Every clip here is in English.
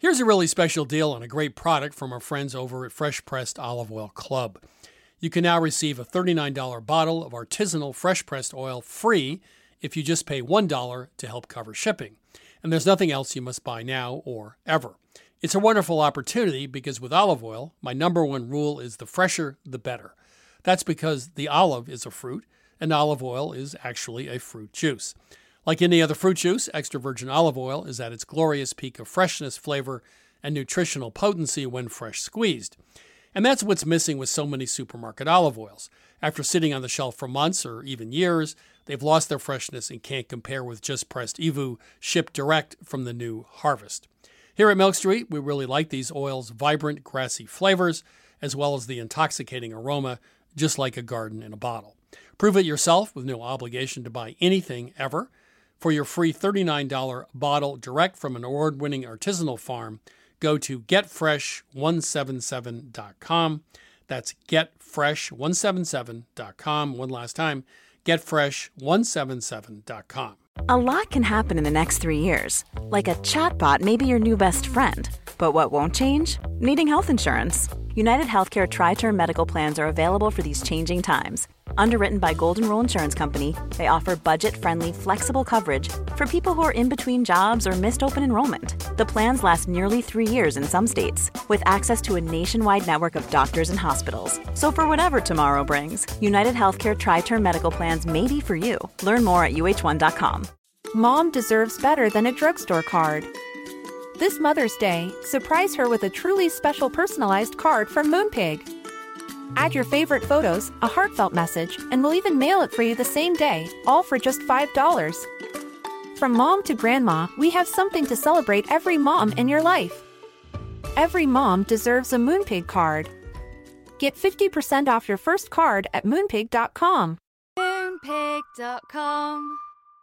Here's a really special deal on a great product from our friends over at Fresh Pressed Olive Oil Club. You can now receive a $39 bottle of artisanal fresh pressed oil free if you just pay $1 to help cover shipping. And there's nothing else you must buy now or ever. It's a wonderful opportunity because with olive oil, my number one rule is the fresher, the better. That's because the olive is a fruit, and olive oil is actually a fruit juice. Like any other fruit juice, extra virgin olive oil is at its glorious peak of freshness, flavor, and nutritional potency when fresh squeezed. And that's what's missing with so many supermarket olive oils. After sitting on the shelf for months or even years, they've lost their freshness and can't compare with just pressed EVOO shipped direct from the new harvest. Here at Milk Street, we really like these oils' vibrant, grassy flavors, as well as the intoxicating aroma, just like a garden in a bottle. Prove it yourself with no obligation to buy anything ever. For your free $39 bottle direct from an award-winning artisanal farm, go to getfresh177.com. That's getfresh177.com. One last time, getfresh177.com. A lot can happen in the next 3 years. Like a chatbot may be your new best friend. But what won't change? Needing health insurance. United Healthcare Tri-Term Medical Plans are available for these changing times. Underwritten by Golden Rule Insurance Company, they offer budget-friendly, flexible coverage for people who are in between jobs or missed open enrollment. The plans last nearly 3 years in some states, with access to a nationwide network of doctors and hospitals. So for whatever tomorrow brings, United Healthcare Tri-Term Medical Plans may be for you. Learn more at uh1.com. Mom deserves better than a drugstore card. This Mother's Day, surprise her with a truly special personalized card from Moonpig. Add your favorite photos, a heartfelt message, and we'll even mail it for you the same day, all for just $5. From mom to grandma, we have something to celebrate every mom in your life. Every mom deserves a Moonpig card. Get 50% off your first card at Moonpig.com. Moonpig.com.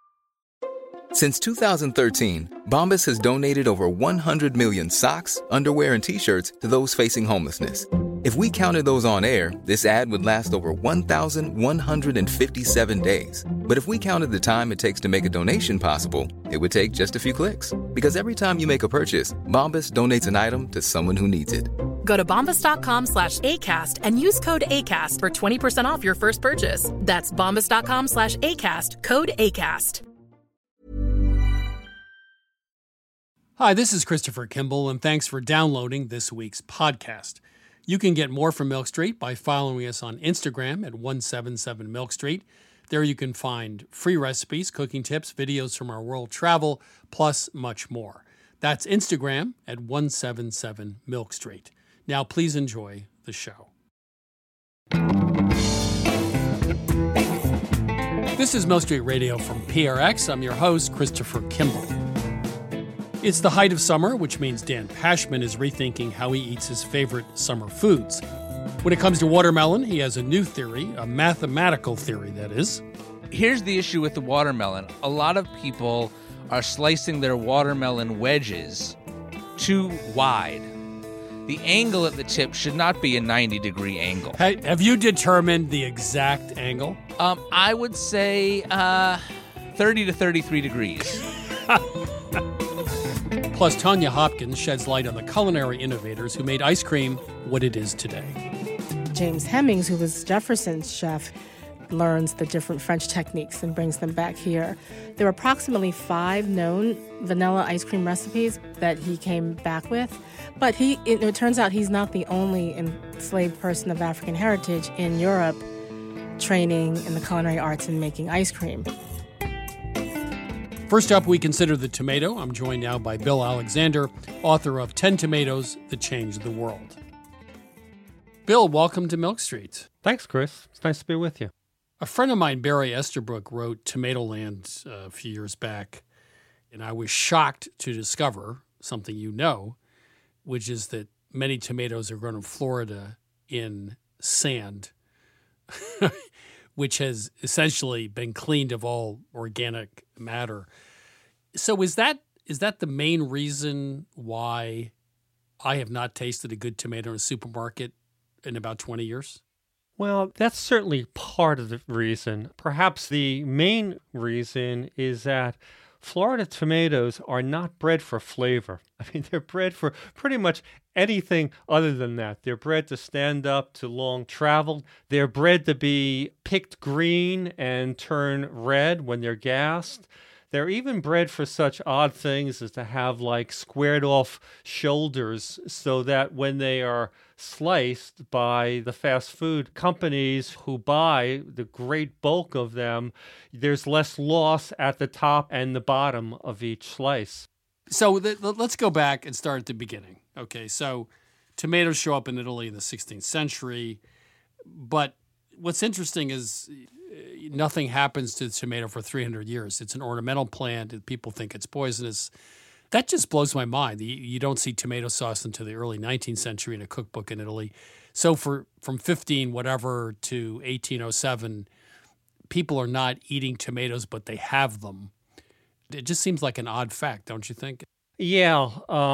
Since 2013, Bombas has donated over 100 million socks, underwear, and T-shirts to those facing homelessness. If we counted those on air, this ad would last over 1,157 days. But if we counted the time it takes to make a donation possible, it would take just a few clicks. Because every time you make a purchase, Bombas donates an item to someone who needs it. Go to bombas.com/ACAST and use code ACAST for 20% off your first purchase. That's bombas.com/ACAST, code ACAST. Hi, this is Christopher Kimball, and thanks for downloading this week's podcast. You can get more from Milk Street by following us on Instagram at 177 Milk Street. There you can find free recipes, cooking tips, videos from our world travel, plus much more. That's Instagram at 177 Milk Street. Now please enjoy the show. This is Milk Street Radio from PRX. I'm your host, Christopher Kimball. It's the height of summer, which means Dan Pashman is rethinking how he eats his favorite summer foods. When it comes to watermelon, he has a new theory, a mathematical theory, that is. Here's the issue with the watermelon. A lot of people are slicing their watermelon wedges too wide. The angle at the tip should not be a 90-degree angle. Hey, have you determined the exact angle? I would say 30 to 33 degrees. Plus, Tanya Hopkins sheds light on the culinary innovators who made ice cream what it is today. James Hemmings, who was Jefferson's chef, learns the different French techniques and brings them back here. There are approximately 5 known vanilla ice cream recipes that he came back with, but it turns out he's not the only enslaved person of African heritage in Europe training in the culinary arts and making ice cream. First up, we consider the tomato. I'm joined now by Bill Alexander, author of 10 Tomatoes That Changed the World. Bill, welcome to Milk Street. Thanks, Chris. It's nice to be with you. A friend of mine, Barry Esterbrook, wrote Tomatoland a few years back, and I was shocked to discover something you know, which is that many tomatoes are grown in Florida in sand, which has essentially been cleaned of all organic matter. So is that the main reason why I have not tasted a good tomato in a supermarket in about 20 years? Well, that's certainly part of the reason. Perhaps the main reason is that Florida tomatoes are not bred for flavor. I mean, they're bred for pretty much anything other than that. They're bred to stand up to long travel. They're bred to be picked green and turn red when they're gassed. They're even bred for such odd things as to have like squared off shoulders so that when they are sliced by the fast food companies who buy the great bulk of them, there's less loss at the top and the bottom of each slice. So let's go back and start at the beginning. Okay, so tomatoes show up in Italy in the 16th century, but what's interesting is nothing happens to the tomato for 300 years. It's an ornamental plant, and people think it's poisonous. That just blows my mind. You don't see tomato sauce until the early 19th century in a cookbook in Italy. So from 15 whatever to 1807, people are not eating tomatoes, but they have them. It just seems like an odd fact, don't you think? Yeah,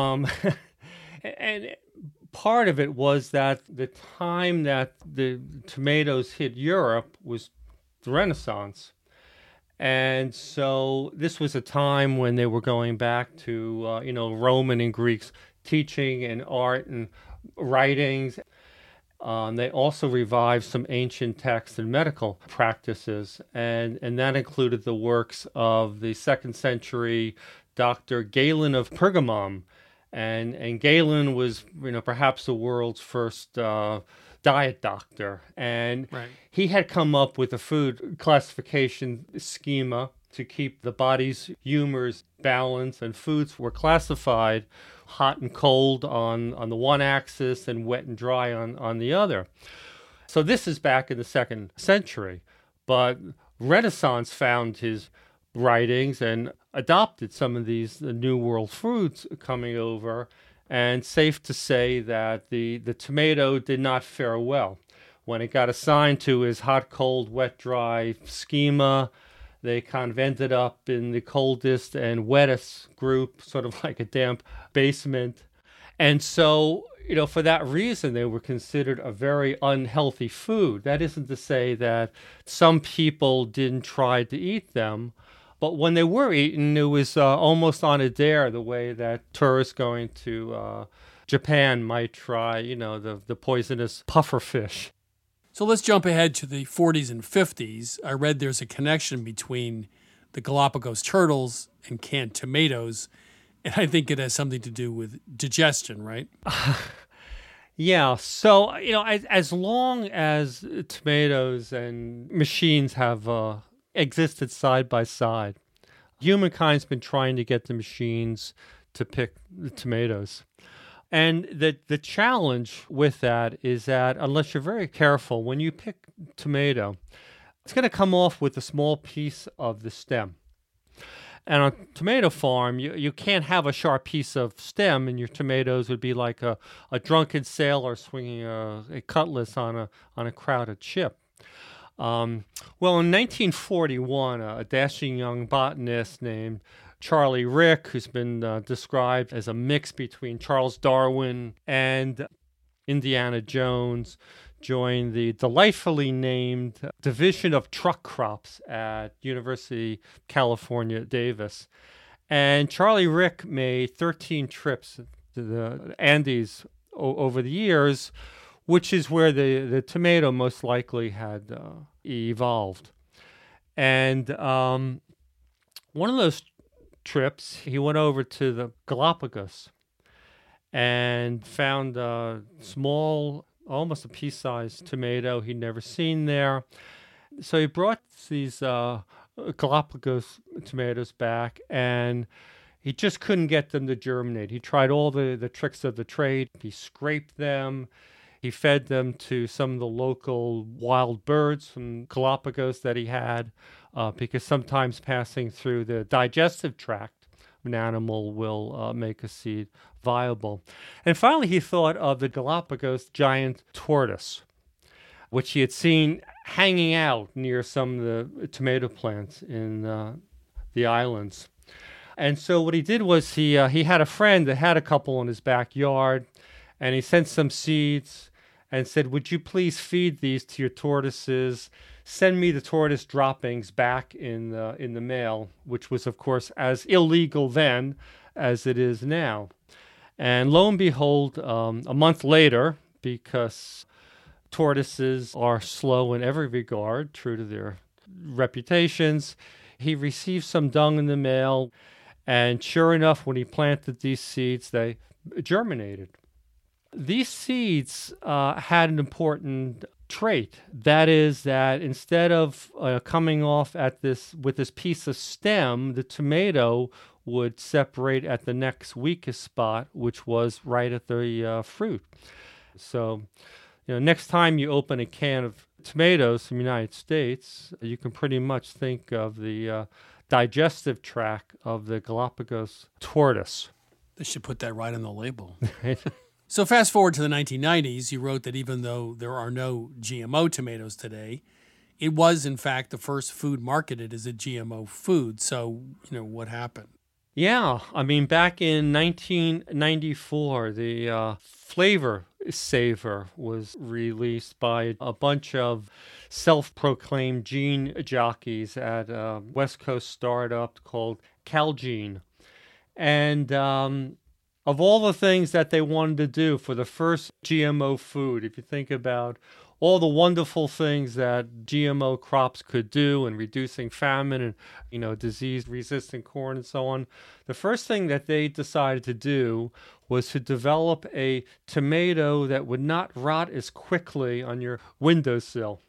and part of it was that the time that the tomatoes hit Europe was the Renaissance. And so this was a time when they were going back to, Roman and Greeks teaching and art and writings. They also revived some ancient texts and medical practices, and that included the works of the 2nd century Dr. Galen of Pergamum. And Galen was, perhaps the world's first diet doctor. And right. He had come up with a food classification schema to keep the body's humors balanced, and foods were classified hot and cold on the one axis and wet and dry on the other. So this is back in the 2nd century, but Renaissance found his writings and adopted some of these New World foods coming over, and safe to say that the tomato did not fare well. When it got assigned to his hot, cold, wet, dry schema, they kind of ended up in the coldest and wettest group, sort of like a damp basement. And so, for that reason, they were considered a very unhealthy food. That isn't to say that some people didn't try to eat them, but when they were eaten, it was almost on a dare, the way that tourists going to Japan might try, the poisonous puffer fish. So let's jump ahead to the 40s and 50s. I read there's a connection between the Galapagos turtles and canned tomatoes, and I think it has something to do with digestion, right? Yeah. So, as long as tomatoes and machines have existed side by side, humankind's been trying to get the machines to pick the tomatoes. And the challenge with that is that unless you're very careful, when you pick tomato, it's going to come off with a small piece of the stem. And on a tomato farm, you can't have a sharp piece of stem, and your tomatoes would be like a drunken sailor swinging a cutlass on a crowded ship. Well, in 1941, a dashing young botanist named Charlie Rick, who's been described as a mix between Charles Darwin and Indiana Jones, joined the delightfully named Division of Truck Crops at University of California, Davis. And Charlie Rick made 13 trips to the Andes over the years, which is where the tomato most likely had evolved. And one of those trips, he went over to the Galapagos and found a small, almost a pea-sized tomato he'd never seen there. So he brought these Galapagos tomatoes back, and he just couldn't get them to germinate. He tried all the tricks of the trade. He scraped them. He fed them to some of the local wild birds from Galapagos that he had, because sometimes passing through the digestive tract of an animal will make a seed viable. And finally, he thought of the Galapagos giant tortoise, which he had seen hanging out near some of the tomato plants in the islands. And so what he did was he had a friend that had a couple in his backyard, and he sent some seeds, and said, would you please feed these to your tortoises? Send me the tortoise droppings back in the mail, which was, of course, as illegal then as it is now. And lo and behold, a month later, because tortoises are slow in every regard, true to their reputations, he received some dung in the mail. And sure enough, when he planted these seeds, they germinated. These seeds had an important trait. That is that instead of coming off at this with this piece of stem, the tomato would separate at the next weakest spot, which was right at the fruit. So, next time you open a can of tomatoes from the United States, you can pretty much think of the digestive tract of the Galapagos tortoise. They should put that right on the label. So fast forward to the 1990s, you wrote that even though there are no GMO tomatoes today, it was, in fact, the first food marketed as a GMO food. So, what happened? Yeah, back in 1994, the Flavor Saver was released by a bunch of self-proclaimed gene jockeys at a West Coast startup called Calgene. And of all the things that they wanted to do for the first GMO food, if you think about all the wonderful things that GMO crops could do in reducing famine and, disease-resistant corn and so on, the first thing that they decided to do was to develop a tomato that would not rot as quickly on your windowsill.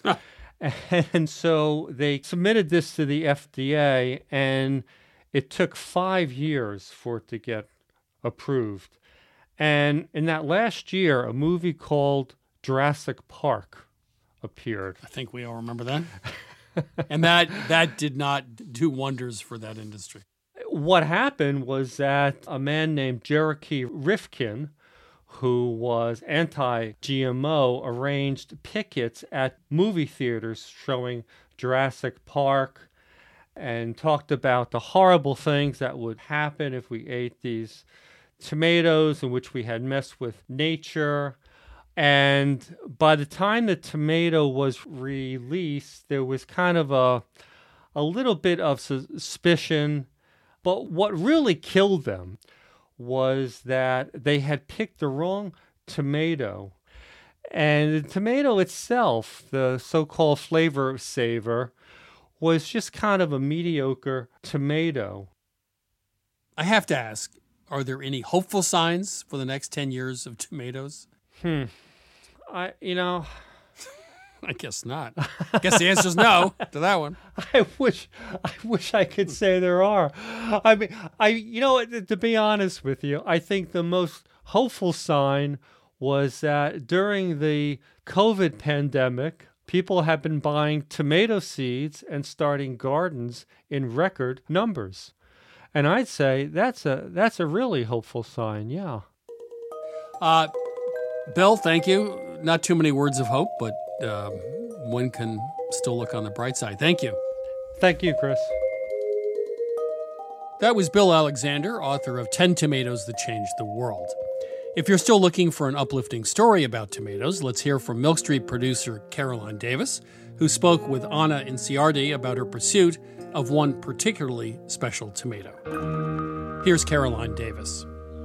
And so they submitted this to the FDA, and it took 5 years for it to get approved. And in that last year, a movie called Jurassic Park appeared. I think we all remember that. And that did not do wonders for that industry. What happened was that a man named Cherokee Rifkin, who was anti-GMO, arranged pickets at movie theaters showing Jurassic Park and talked about the horrible things that would happen if we ate these tomatoes in which we had messed with nature. And by the time the tomato was released, there was kind of a little bit of suspicion. But what really killed them was that they had picked the wrong tomato. And the tomato itself, the so-called Flavor Saver, was just kind of a mediocre tomato. I have to ask, are there any hopeful signs for the next 10 years of tomatoes? I guess not. I guess the answer is no to that one. I wish I could say there are. To be honest with you, I think the most hopeful sign was that during the COVID pandemic, people have been buying tomato seeds and starting gardens in record numbers. And I'd say that's a really hopeful sign, yeah. Bill, thank you. Not too many words of hope, but one can still look on the bright side. Thank you. Thank you, Chris. That was Bill Alexander, author of 10 Tomatoes That Changed the World. If you're still looking for an uplifting story about tomatoes, let's hear from Milk Street producer Caroline Davis, who spoke with Anna Inciardi about her pursuit of one particularly special tomato. Here's Caroline Davis.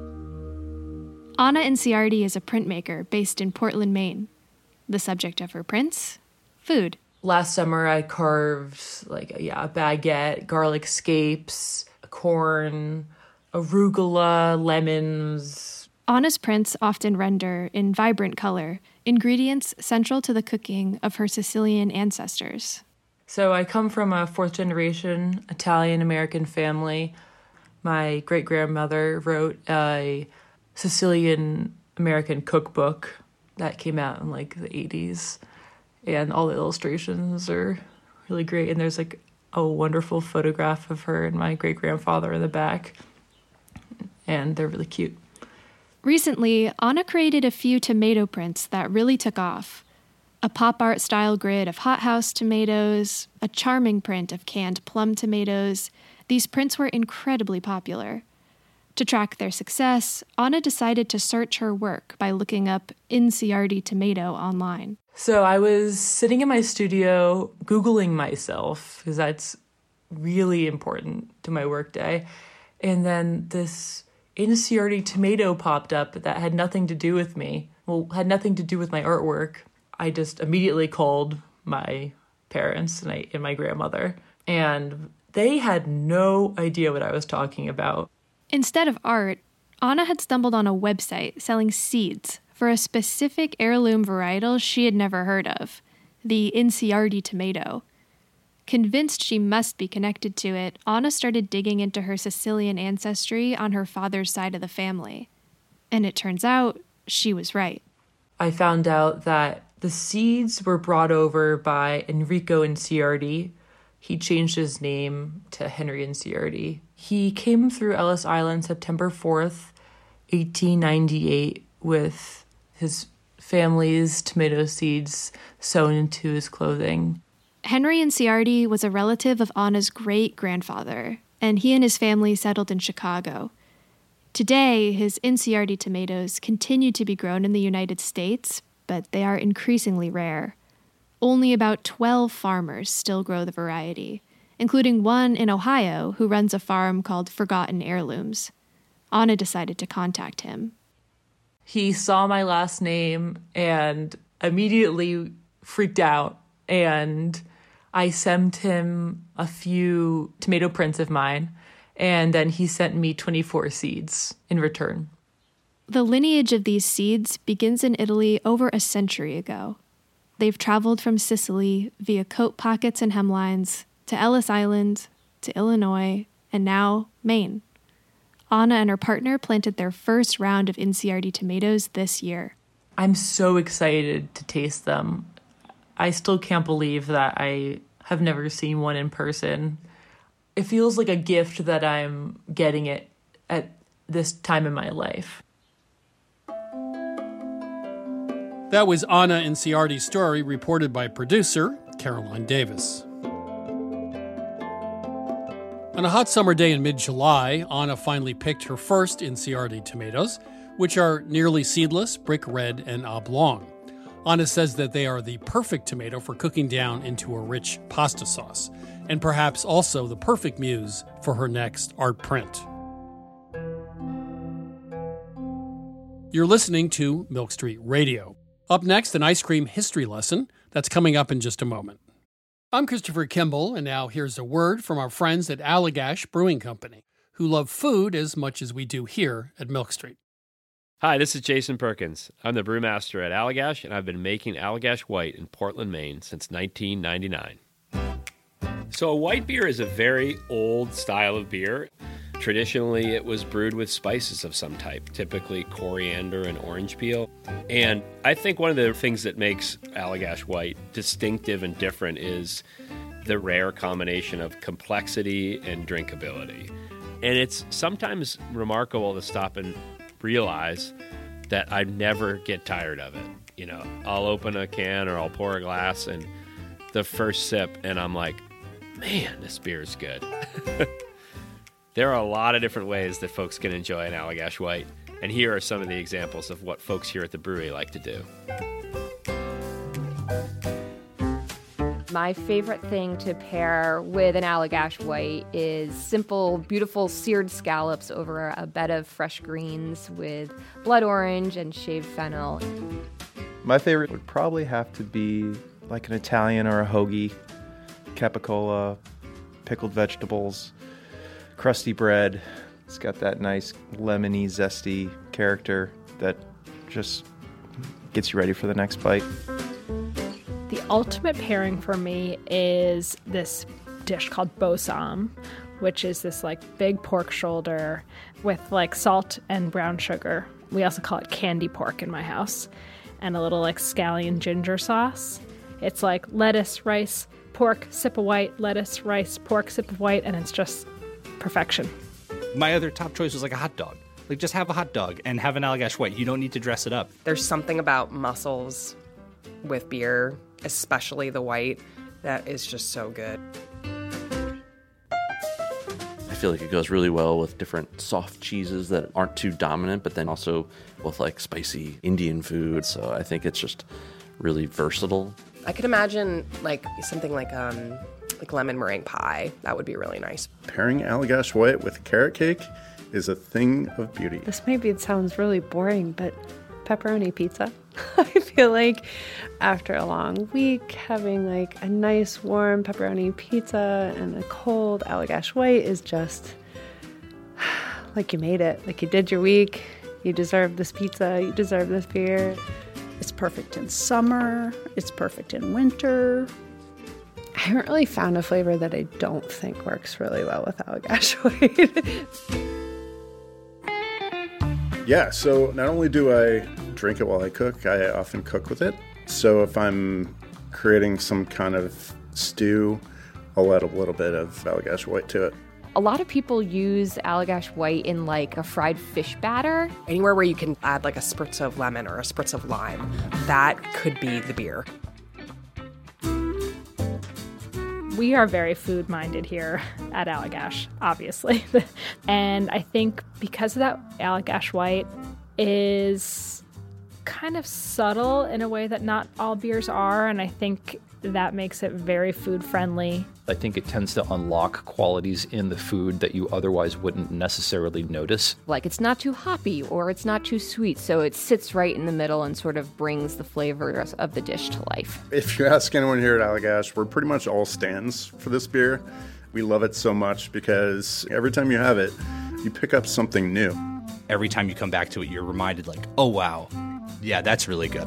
Anna Inciardi is a printmaker based in Portland, Maine. The subject of her prints? Food. Last summer I carved a baguette, garlic scapes, corn, arugula, lemons. Anna's prints often render, in vibrant color, ingredients central to the cooking of her Sicilian ancestors. So I come from a fourth-generation Italian-American family. My great-grandmother wrote a Sicilian-American cookbook that came out in the 80s. And all the illustrations are really great. And there's a wonderful photograph of her and my great-grandfather in the back. And they're really cute. Recently, Anna created a few tomato prints that really took off. A pop art style grid of hothouse tomatoes, a charming print of canned plum tomatoes. These prints were incredibly popular. To track their success, Anna decided to search her work by looking up Inciardi tomato online. So I was sitting in my studio Googling myself, because that's really important to my workday. And then this Inciardi tomato popped up that had nothing to do with me. Well, had nothing to do with my artwork. I just immediately called my parents and my grandmother, and they had no idea what I was talking about. Instead of art, Anna had stumbled on a website selling seeds for a specific heirloom varietal she had never heard of, the Inciardi tomato. Convinced she must be connected to it, Anna started digging into her Sicilian ancestry on her father's side of the family. And it turns out she was right. I found out that the seeds were brought over by Enrico Inciardi. He changed his name to Henry Inciardi. He came through Ellis Island September 4th, 1898, with his family's tomato seeds sewn into his clothing. Henry Inciardi was a relative of Anna's great-grandfather, and he and his family settled in Chicago. Today, his Inciardi tomatoes continue to be grown in the United States, but they are increasingly rare. Only about 12 farmers still grow the variety, including one in Ohio who runs a farm called Forgotten Heirlooms. Anna decided to contact him. He saw my last name and immediately freaked out, and I sent him a few tomato prints of mine, and then he sent me 24 seeds in return. The lineage of these seeds begins in Italy over a century ago. They've traveled from Sicily via coat pockets and hemlines to Ellis Island, to Illinois, and now Maine. Anna and her partner planted their first round of Inciardi tomatoes this year. I'm so excited to taste them. I still can't believe that I have never seen one in person. It feels like a gift that I'm getting it at this time in my life. That was Anna Inciardi's story, reported by producer Caroline Davis. On a hot summer day in mid-July, Anna finally picked her first Inciardi tomatoes, which are nearly seedless, brick red, and oblong. Anna says that they are the perfect tomato for cooking down into a rich pasta sauce, and perhaps also the perfect muse for her next art print. You're listening to Milk Street Radio. Up next, an ice cream history lesson that's coming up in just a moment. I'm Christopher Kimball, and now here's a word from our friends at Allagash Brewing Company, who love food as much as we do here at Milk Street. Hi, this is Jason Perkins. I'm the brewmaster at Allagash, and I've been making Allagash White in Portland, Maine since 1999. So a white beer is a very old style of beer. Traditionally, it was brewed with spices of some type, typically coriander and orange peel. And I think one of the things that makes Allagash White distinctive and different is the rare combination of complexity and drinkability. And it's sometimes remarkable to stop and realize that I never get tired of it. You know, I'll open a can or I'll pour a glass and the first sip and I'm like, man, this beer is good. There are a lot of different ways that folks can enjoy an Allagash White, and here are some of the examples of what folks here at the brewery like to do. My favorite thing to pair with an Allagash White is simple, beautiful seared scallops over a bed of fresh greens with blood orange and shaved fennel. My favorite would probably have to be like an Italian or a hoagie, capicola, pickled vegetables, crusty bread. It's got that nice lemony, zesty character that just gets you ready for the next bite. The ultimate pairing for me is this dish called bossam, which is this like big pork shoulder with like salt and brown sugar. We also call it candy pork in my house, and a little like scallion ginger sauce. It's like lettuce, rice, pork, sip of white, lettuce, rice, pork, sip of white, and it's just perfection. My other top choice was like a hot dog. Like just have a hot dog and have an Allagash White. You don't need to dress it up. There's something about mussels with beer, especially the white, that is just so good. I feel like it goes really well with different soft cheeses that aren't too dominant, but then also with like spicy Indian food. So I think it's just really versatile. I could imagine like something like lemon meringue pie. That would be really nice. Pairing Allagash White with carrot cake is a thing of beauty. This maybe sounds really boring, but pepperoni pizza. I feel like after a long week, having like a nice warm pepperoni pizza and a cold Allagash White is just like you made it. Like you did your week. You deserve this pizza. You deserve this beer. It's perfect in summer. It's perfect in winter. I haven't really found a flavor that I don't think works really well with Allagash White. Yeah, so not only do I drink it while I cook, I often cook with it. So if I'm creating some kind of stew, I'll add a little bit of Allagash White to it. A lot of people use Allagash White in like a fried fish batter. Anywhere where you can add like a spritz of lemon or a spritz of lime, that could be the beer. We are very food-minded here at Allagash, obviously. And I think because of that, Allagash White is kind of subtle in a way that not all beers are, and I think that makes it very food-friendly. I think it tends to unlock qualities in the food that you otherwise wouldn't necessarily notice. Like it's not too hoppy or it's not too sweet, so it sits right in the middle and sort of brings the flavors of the dish to life. If you ask anyone here at Allagash, we're pretty much all stands for this beer. We love it so much because every time you have it, you pick up something new. Every time you come back to it, you're reminded like, oh wow, yeah, that's really good.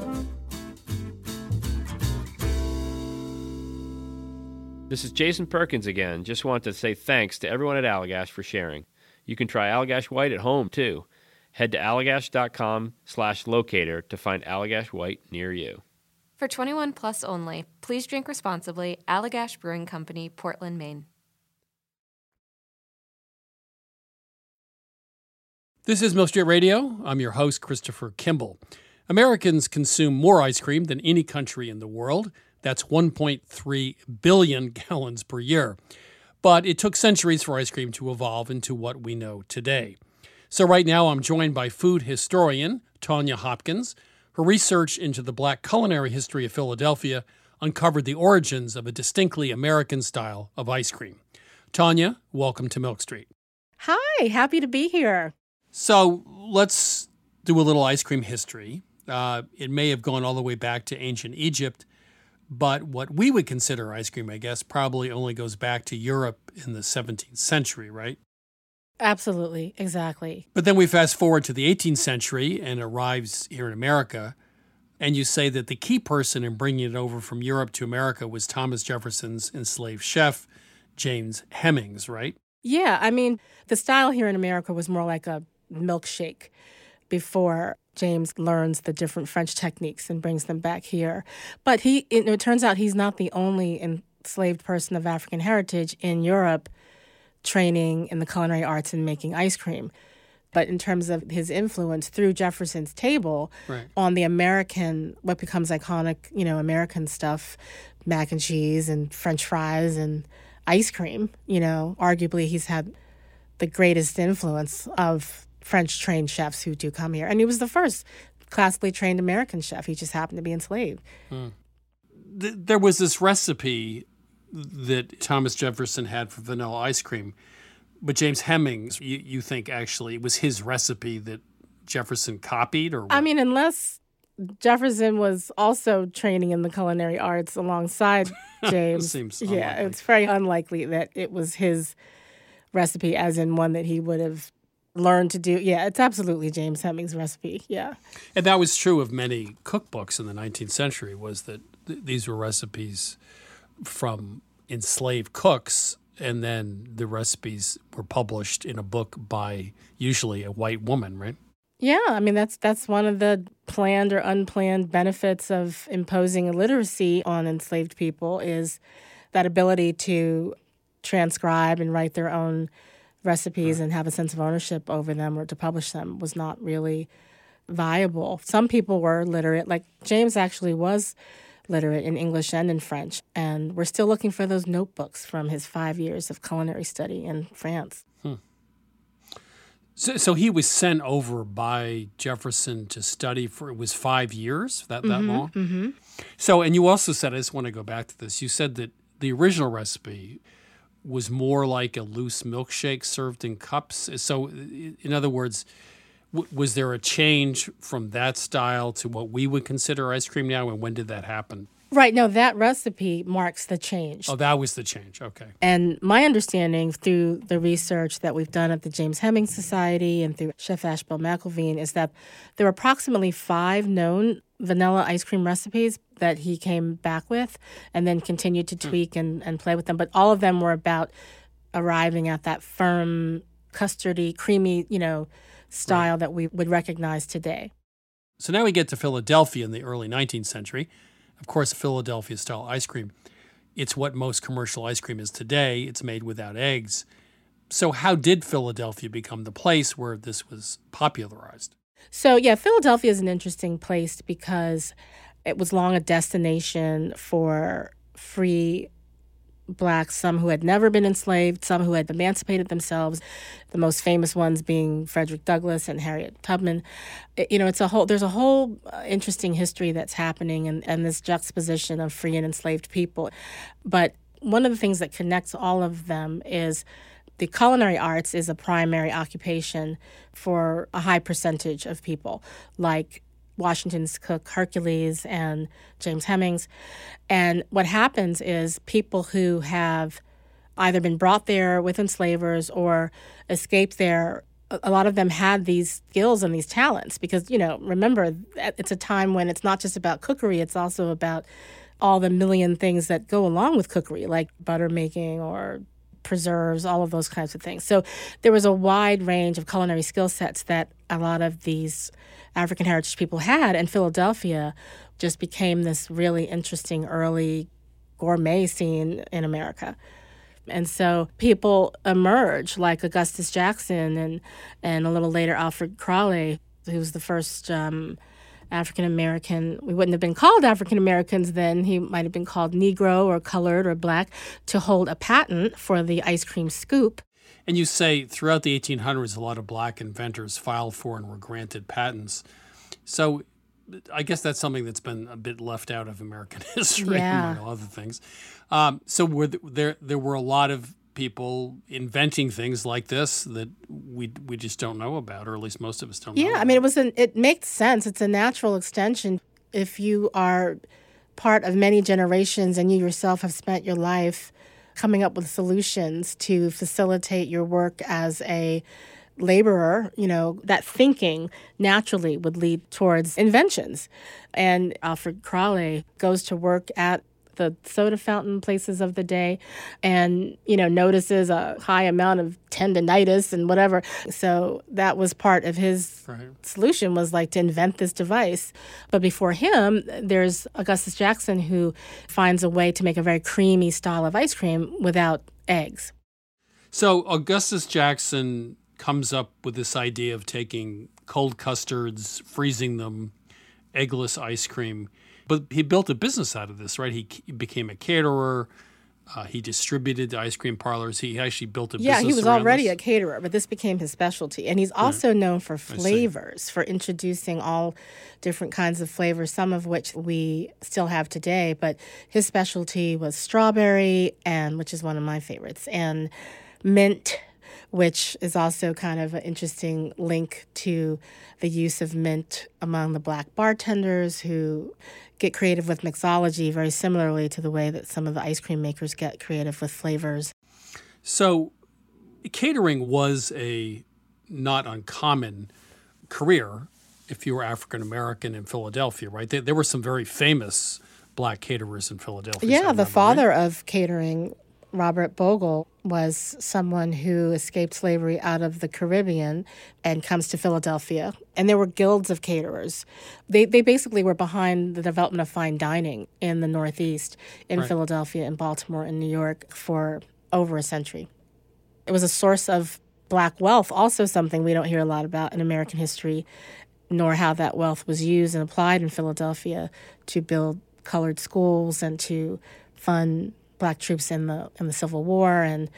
This is Jason Perkins again. Just want to say thanks to everyone at Allagash for sharing. You can try Allagash White at home, too. Head to allagash.com/locator to find Allagash White near you. For 21 plus only, please drink responsibly. Allagash Brewing Company, Portland, Maine. This is Milk Street Radio. I'm your host, Christopher Kimball. Americans consume more ice cream than any country in the world. That's 1.3 billion gallons per year. But it took centuries for ice cream to evolve into what we know today. So right now I'm joined by food historian Tonya Hopkins. Her research into the Black culinary history of Philadelphia uncovered the origins of a distinctly American style of ice cream. Tonya, welcome to Milk Street. Hi, happy to be here. So let's do a little ice cream history. It may have gone all the way back to ancient Egypt, but what we would consider ice cream, I guess, probably only goes back to Europe in the 17th century, right? Absolutely, exactly. But then we fast forward to the 18th century and arrives here in America, and you say that the key person in bringing it over from Europe to America was Thomas Jefferson's enslaved chef, James Hemings, right? Yeah, I mean, the style here in America was more like a milkshake before James learns the different French techniques and brings them back here. But it turns out he's not the only enslaved person of African heritage in Europe training in the culinary arts and making ice cream. But in terms of his influence through Jefferson's table on the American, what becomes iconic, American stuff, mac and cheese and French fries and ice cream, arguably he's had the greatest influence of French-trained chefs who do come here. And he was the first classically trained American chef. He just happened to be enslaved. There was this recipe that Thomas Jefferson had for vanilla ice cream, but James Hemings, you think actually it was his recipe that Jefferson copied? Or what? I mean, unless Jefferson was also training in the culinary arts alongside James. Seems yeah, it's very unlikely that it was his recipe, as in one that he would have learned to do. Yeah, it's absolutely James Hemings' recipe, yeah. And that was true of many cookbooks in the 19th century, was that these were recipes from enslaved cooks, and then the recipes were published in a book by usually a white woman, right? Yeah, I mean, that's one of the planned or unplanned benefits of imposing illiteracy on enslaved people is that ability to transcribe and write their own recipes and have a sense of ownership over them or to publish them was not really viable. Some people were literate, like James actually was literate in English and in French, and we're still looking for those notebooks from his 5 years of culinary study in France. So he was sent over by Jefferson to study for, it was 5 years, that long? Mm-hmm. So, and you also said, I just want to go back to this, you said that the original recipe was more like a loose milkshake served in cups. So, in other words, was there a change from that style to what we would consider ice cream now, and when did that happen? Right. No, that recipe marks the change. Oh, that was the change. Okay. And my understanding through the research that we've done at the James Hemings Society and through Chef Ashbel McElveen is that there are approximately 5 known vanilla ice cream recipes that he came back with and then continued to tweak and play with them. But all of them were about arriving at that firm, custardy, creamy, style that we would recognize today. So now we get to Philadelphia in the early 19th century. Of course, Philadelphia-style ice cream, it's what most commercial ice cream is today. It's made without eggs. So how did Philadelphia become the place where this was popularized? So, yeah, Philadelphia is an interesting place because it was long a destination for free Blacks, some who had never been enslaved, some who had emancipated themselves, the most famous ones being Frederick Douglass and Harriet Tubman. There's a whole interesting history that's happening and this juxtaposition of free and enslaved people. But one of the things that connects all of them is the culinary arts is a primary occupation for a high percentage of people, like Washington's cook Hercules and James Hemings. And what happens is people who have either been brought there with enslavers or escaped there, a lot of them had these skills and these talents because, remember, it's a time when it's not just about cookery, it's also about all the million things that go along with cookery, like butter making or preserves, all of those kinds of things. So there was a wide range of culinary skill sets that a lot of these African heritage people had, and Philadelphia just became this really interesting early gourmet scene in America. And so people emerge like Augustus Jackson and a little later Alfred Crawley, who was the first African-American. We wouldn't have been called African-Americans then. He might have been called Negro or colored or black to hold a patent for the ice cream scoop. And you say throughout the 1800s, a lot of black inventors filed for and were granted patents. So I guess that's something that's been a bit left out of American history, among other things. So there were a lot of people inventing things like this that we just don't know about, or at least most of us don't know about. I mean, it makes sense. It's a natural extension. If you are part of many generations and you yourself have spent your life coming up with solutions to facilitate your work as a laborer, that thinking naturally would lead towards inventions. And Alfred Crawley goes to work at the soda fountain places of the day and, notices a high amount of tendinitis and whatever. So that was part of his solution, was like to invent this device. But before him, there's Augustus Jackson, who finds a way to make a very creamy style of ice cream without eggs. So Augustus Jackson comes up with this idea of taking cold custards, freezing them, eggless ice cream. But he built a business out of this, right? He became a caterer. He distributed ice cream parlors. He actually built a business. Yeah, he was already a caterer, but this became his specialty. And he's also known for flavors, for introducing all different kinds of flavors, some of which we still have today. But his specialty was strawberry, which is one of my favorites, and mint, which is also kind of an interesting link to the use of mint among the black bartenders who get creative with mixology very similarly to the way that some of the ice cream makers get creative with flavors. So catering was a not uncommon career if you were African-American in Philadelphia, right? There were some very famous black caterers in Philadelphia. Yeah, the father of catering, Robert Bogle, was someone who escaped slavery out of the Caribbean and comes to Philadelphia. And there were guilds of caterers. They basically were behind the development of fine dining in the Northeast, in Philadelphia and Baltimore and New York for over a century. It was a source of black wealth, also something we don't hear a lot about in American history, nor how that wealth was used and applied in Philadelphia to build colored schools and to fund black troops in the Civil War. And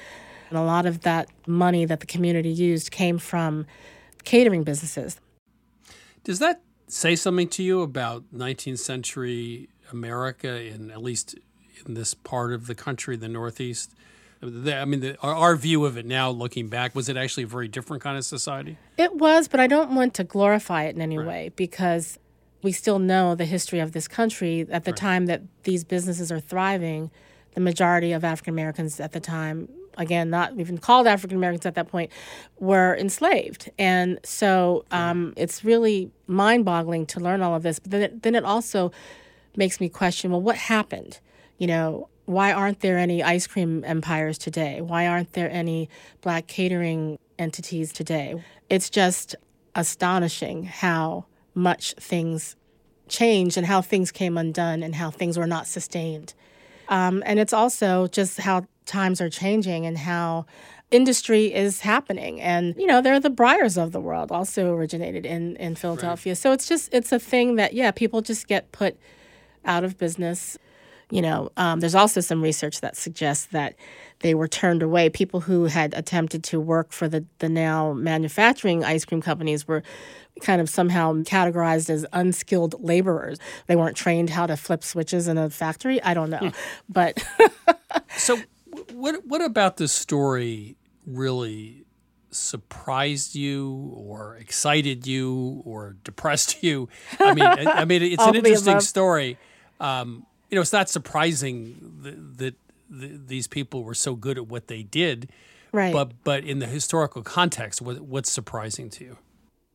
And a lot of that money that the community used came from catering businesses. Does that say something to you about 19th century America, at least in this part of the country, the Northeast? Our view of it now, looking back, was it actually a very different kind of society? It was, but I don't want to glorify it in any way, because we still know the history of this country. At the time that these businesses are thriving, the majority of African Americans at the time, again, not even called African Americans at that point, were enslaved. And so it's really mind-boggling to learn all of this. But then it also makes me question, well, what happened? Why aren't there any ice cream empires today? Why aren't there any Black catering entities today? It's just astonishing how much things changed and how things came undone and how things were not sustained. And it's also just how times are changing and how industry is happening. And, they're the Breyers of the world, also originated in Philadelphia. Right. So it's a thing that, people just get put out of business. There's also some research that suggests that they were turned away. People who had attempted to work for the now manufacturing ice cream companies were kind of somehow categorized as unskilled laborers. They weren't trained how to flip switches in a factory. I don't know. But so what about this story really surprised you or excited you or depressed you? It's an interesting story. It's not surprising that these people were so good at what they did, right? But in the historical context, what's surprising to you?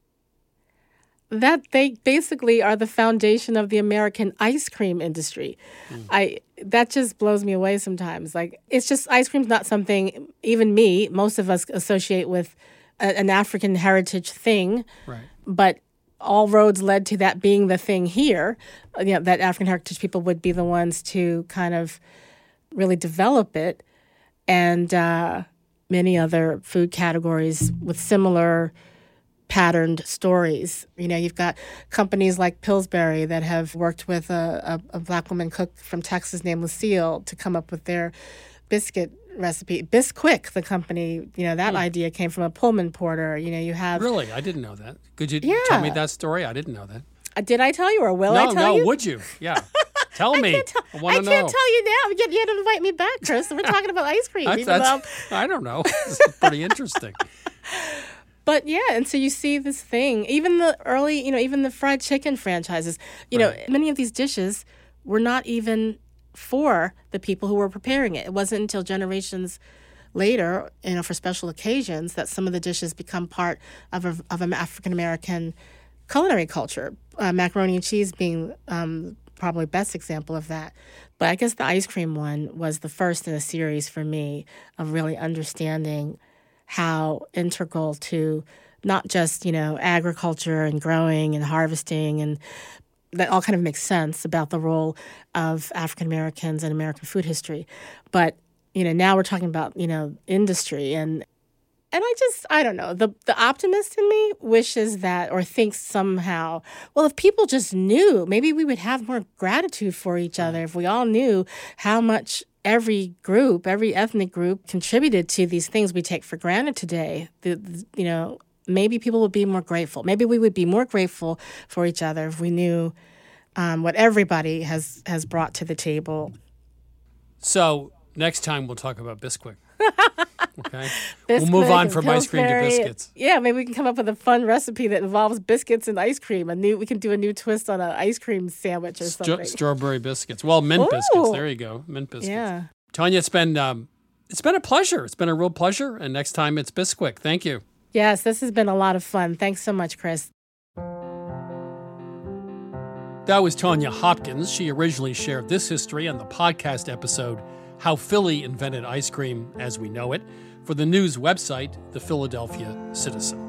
That they basically are the foundation of the American ice cream industry. That just blows me away sometimes. It's just ice cream's not something even most of us associate with an African heritage thing, right? But all roads led to that being the thing here. That African heritage people would be the ones to kind of really develop it, and many other food categories with similar patterned stories. You've got companies like Pillsbury that have worked with a Black woman cook from Texas named Lucille to come up with their biscuit recipe. Bisquick, the company, that idea came from a Pullman porter. You have... Really? I didn't know that. Could you tell me that story? I didn't know that. Did I tell you, or will I tell you? No, would you? Yeah. Tell me. I want to know. I can't tell you now. You had to invite me back, Chris. We're talking about ice cream. I don't know. It's pretty interesting. But and so you see this thing, even the early, even the fried chicken franchises, many of these dishes were not even for the people who were preparing it. It wasn't until generations later, for special occasions, that some of the dishes become part of an African-American culinary culture. Macaroni and cheese being probably best example of that. But I guess the ice cream one was the first in a series for me of really understanding how integral to not just, agriculture and growing and harvesting, and that all kind of makes sense about the role of African Americans in American food history. But, now we're talking about, industry. And I don't know, the optimist in me wishes that, or thinks somehow, well, if people just knew, maybe we would have more gratitude for each other if we all knew how much every ethnic group contributed to these things we take for granted today. Maybe people would be more grateful. Maybe we would be more grateful for each other if we knew what everybody has brought to the table. So next time we'll talk about Bisquick. Okay, we'll move on from ice cream to biscuits. Yeah, maybe we can come up with a fun recipe that involves biscuits and ice cream. We can do a new twist on an ice cream sandwich or something. Strawberry biscuits. Well, mint biscuits. There you go, mint biscuits. Yeah, Tanya, it's been a pleasure. It's been a real pleasure. And next time it's Bisquick. Thank you. Yes, this has been a lot of fun. Thanks so much, Chris. That was Tanya Hopkins. She originally shared this history on the podcast episode, How Philly Invented Ice Cream as We Know It, for the news website, The Philadelphia Citizen.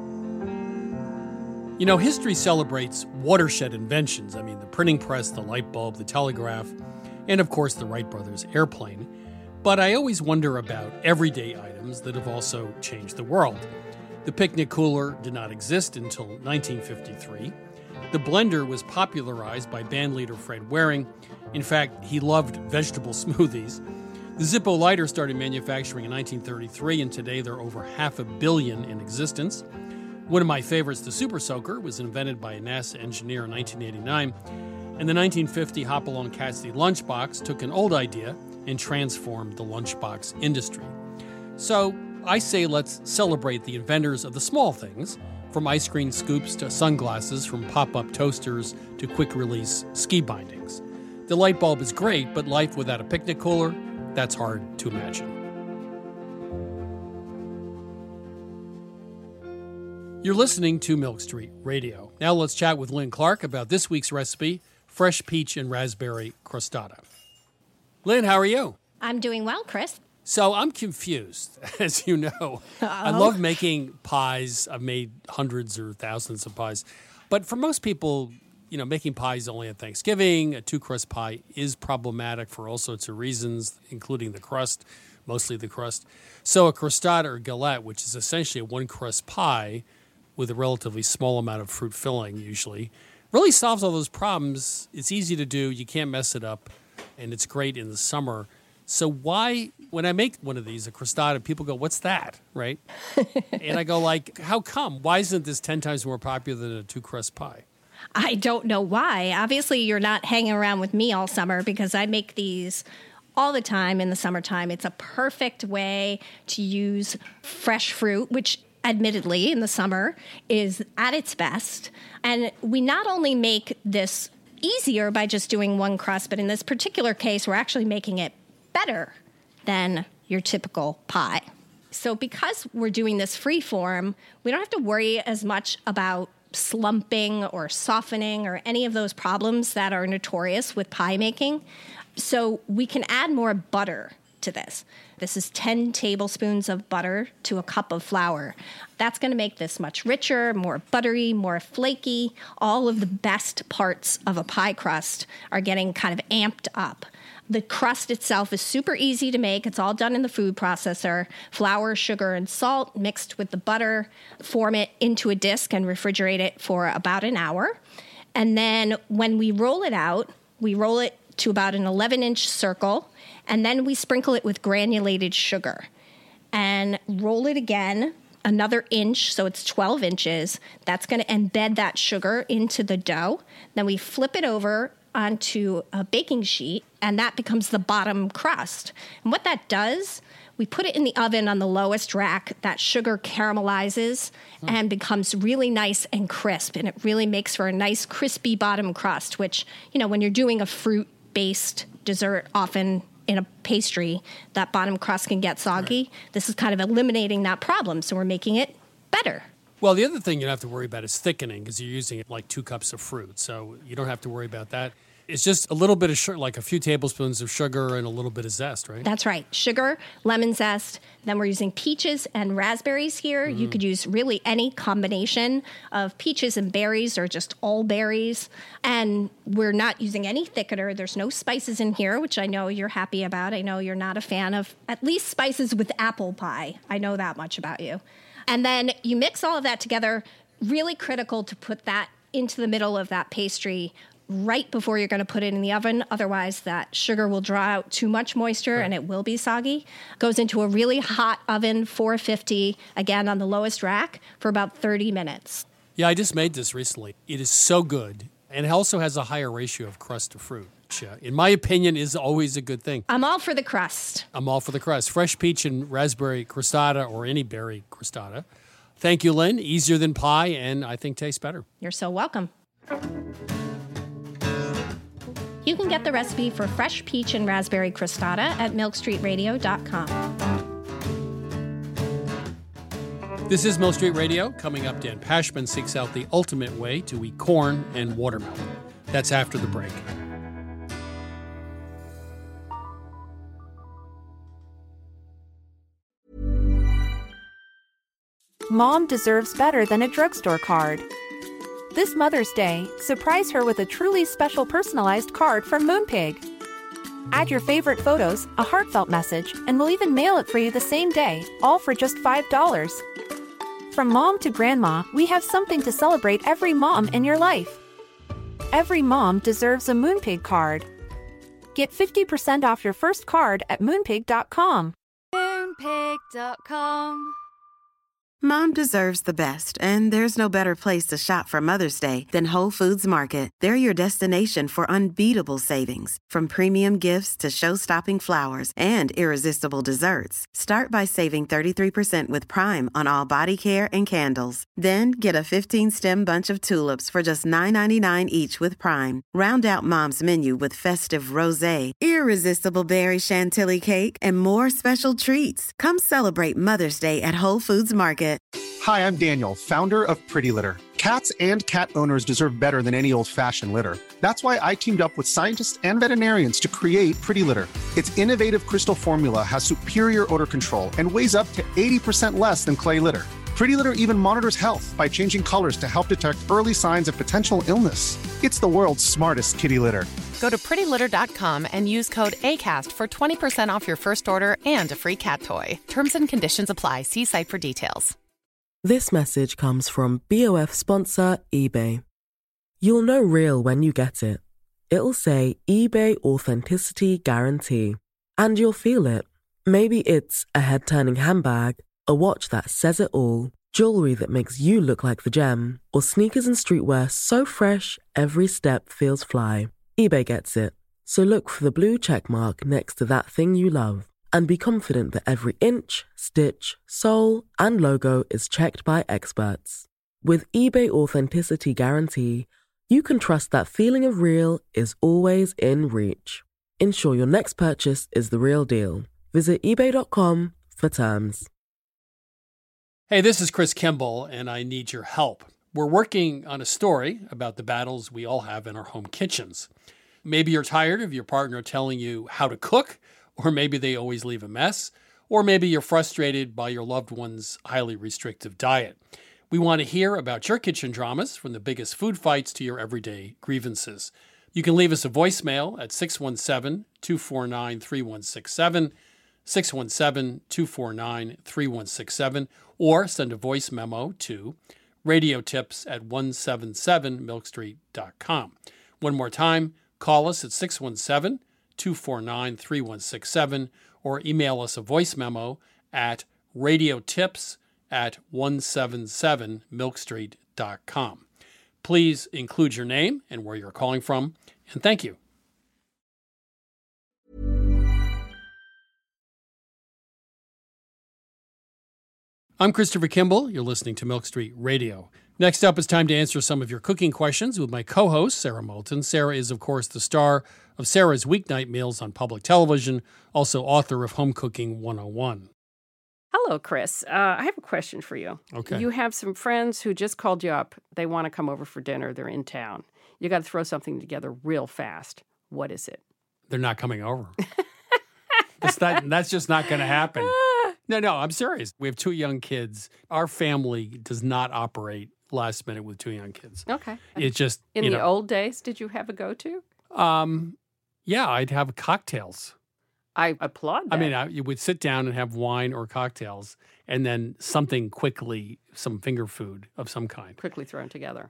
History celebrates watershed inventions. The printing press, the light bulb, the telegraph, and of course the Wright brothers' airplane. But I always wonder about everyday items that have also changed the world. The picnic cooler did not exist until 1953. The blender was popularized by bandleader Fred Waring. In fact, he loved vegetable smoothies. The Zippo lighter started manufacturing in 1933, and today there are over 500 million in existence. One of my favorites, the Super Soaker, was invented by a NASA engineer in 1989. And the 1950 Hopalong Cassidy lunchbox took an old idea and transformed the lunchbox industry. So I say let's celebrate the inventors of the small things, from ice cream scoops to sunglasses, from pop-up toasters to quick-release ski bindings. The light bulb is great, but life without a picnic cooler, that's hard to imagine. You're listening to Milk Street Radio. Now let's chat with Lynn Clark about this week's recipe, fresh peach and raspberry crostata. Lynn, how are you? I'm doing well, Chris. So I'm confused, as you know. I love making pies. I've made hundreds or thousands of pies. But for most people, making pies only at Thanksgiving, a two-crust pie is problematic for all sorts of reasons, including the crust, mostly the crust. So a crostata or galette, which is essentially a one-crust pie with a relatively small amount of fruit filling usually, really solves all those problems. It's easy to do. You can't mess it up. And it's great in the summer. So why, when I make one of these, a crostata, people go, what's that, right? And I go how come? Why isn't this 10 times more popular than a two-crust pie? I don't know why. Obviously, you're not hanging around with me all summer because I make these all the time in the summertime. It's a perfect way to use fresh fruit, which admittedly in the summer is at its best. And we not only make this easier by just doing one crust, but in this particular case, we're actually making it better than your typical pie. So because we're doing this free form, we don't have to worry as much about slumping or softening or any of those problems that are notorious with pie making. So we can add more butter to this. This is 10 tablespoons of butter to a cup of flour. That's going to make this much richer, more buttery, more flaky. All of the best parts of a pie crust are getting kind of amped up. The crust itself is super easy to make. It's all done in the food processor. Flour, sugar, and salt mixed with the butter. Form it into a disc and refrigerate it for about an hour. And then when we roll it out, we roll it to about an 11-inch circle, and then we sprinkle it with granulated sugar. And roll it again, another inch, so it's 12 inches. That's going to embed that sugar into the dough. Then we flip it over onto a baking sheet, and that becomes the bottom crust. And what that does, we put it in the oven on the lowest rack. That sugar caramelizes and becomes really nice and crisp, and it really makes for a nice crispy bottom crust, which, when you're doing a fruit-based dessert, often in a pastry, that bottom crust can get soggy. Right. This is kind of eliminating that problem, so we're making it better. Well, the other thing you don't have to worry about is thickening because you're using like 2 cups of fruit. So you don't have to worry about that. It's just a little bit of sugar, like a few tablespoons of sugar and a little bit of zest, right? That's right. Sugar, lemon zest. Then we're using peaches and raspberries here. You could use really any combination of peaches and berries or just all berries. And we're not using any thickener. There's no spices in here, which I know you're happy about. I know you're not a fan of at least spices with apple pie. I know that much about you. And then you mix all of that together. Really critical to put that into the middle of that pastry right before you're going to put it in the oven. Otherwise, that sugar will draw out too much moisture and it will be soggy. Goes into a really hot oven, 450, again on the lowest rack, for about 30 minutes. Yeah, I just made this recently. It is so good. And it also has a higher ratio of crust to fruit, which, in my opinion, is always a good thing. I'm all for the crust. I'm all for the crust. Fresh peach and raspberry crostata or any berry crostata. Thank you, Lynn. Easier than pie and I think tastes better. You're so welcome. You can get the recipe for fresh peach and raspberry crostata at milkstreetradio.com. This is Milk Street Radio. Coming up, Dan Pashman seeks out the ultimate way to eat corn and watermelon. That's after the break. Mom deserves better than a drugstore card. This Mother's Day, surprise her with a truly special personalized card from Moonpig. Add your favorite photos, a heartfelt message, and we'll even mail it for you the same day, all for just $5. From mom to grandma, we have something to celebrate every mom in your life. Every mom deserves a Moonpig card. Get 50% off your first card at moonpig.com. Moonpig.com. Mom deserves the best, and there's no better place to shop for Mother's Day than Whole Foods Market. They're your destination for unbeatable savings, from premium gifts to show-stopping flowers and irresistible desserts. Start by saving 33% with Prime on all body care and candles. Then get a 15-stem bunch of tulips for just $9.99 each with Prime. Round out Mom's menu with festive rosé, irresistible berry chantilly cake, and more special treats. Come celebrate Mother's Day at Whole Foods Market. Hi, I'm Daniel, founder of Pretty Litter. Cats and cat owners deserve better than any old-fashioned litter. That's why I teamed up with scientists and veterinarians to create Pretty Litter. Its innovative crystal formula has superior odor control and weighs up to 80% less than clay litter. Pretty Litter even monitors health by changing colors to help detect early signs of potential illness. It's the world's smartest kitty litter. Go to prettylitter.com and use code ACAST for 20% off your first order and a free cat toy. Terms and conditions apply. See site for details. This message comes from BOF sponsor eBay. You'll know real when you get it. It'll say eBay Authenticity Guarantee. And you'll feel it. Maybe it's a head-turning handbag, a watch that says it all, jewelry that makes you look like the gem, or sneakers and streetwear so fresh every step feels fly. eBay gets it. So look for the blue check mark next to that thing you love. And be confident that every inch, stitch, sole, and logo is checked by experts. With eBay Authenticity Guarantee, you can trust that feeling of real is always in reach. Ensure your next purchase is the real deal. Visit ebay.com for terms. Hey, this is Chris Kimball, and I need your help. We're working on a story about the battles we all have in our home kitchens. Maybe you're tired of your partner telling you how to cook, or maybe they always leave a mess, or maybe you're frustrated by your loved one's highly restrictive diet. We want to hear about your kitchen dramas, from the biggest food fights to your everyday grievances. You can leave us a voicemail at 617-249-3167, 617-249-3167, or send a voice memo to radiotips@177milkstreet.com. One more time, call us at 617-249-3167, or email us a voice memo at radiotips@177milkstreet.com. Please include your name and where you're calling from, and thank you. I'm Christopher Kimball. You're listening to Milk Street Radio. Next up, it's time to answer some of your cooking questions with my co-host, Sarah Moulton. Sarah is, of course, the star of Sarah's Weeknight Meals on public television, also author of Home Cooking 101. Hello, Chris. I have a question for you. Okay. You have some friends who just called you up. They want to come over for dinner. They're in town. You got to throw something together real fast. What is it? They're not coming over. That's just not going to happen. No, I'm serious. We have 2 young kids. Our family does not operate last minute with 2 young kids. Okay. It's just, in the old days, did you have a go-to? Yeah, I'd have cocktails. I applaud that. I mean, you would sit down and have wine or cocktails, and then something quickly, some finger food of some kind. Quickly thrown together.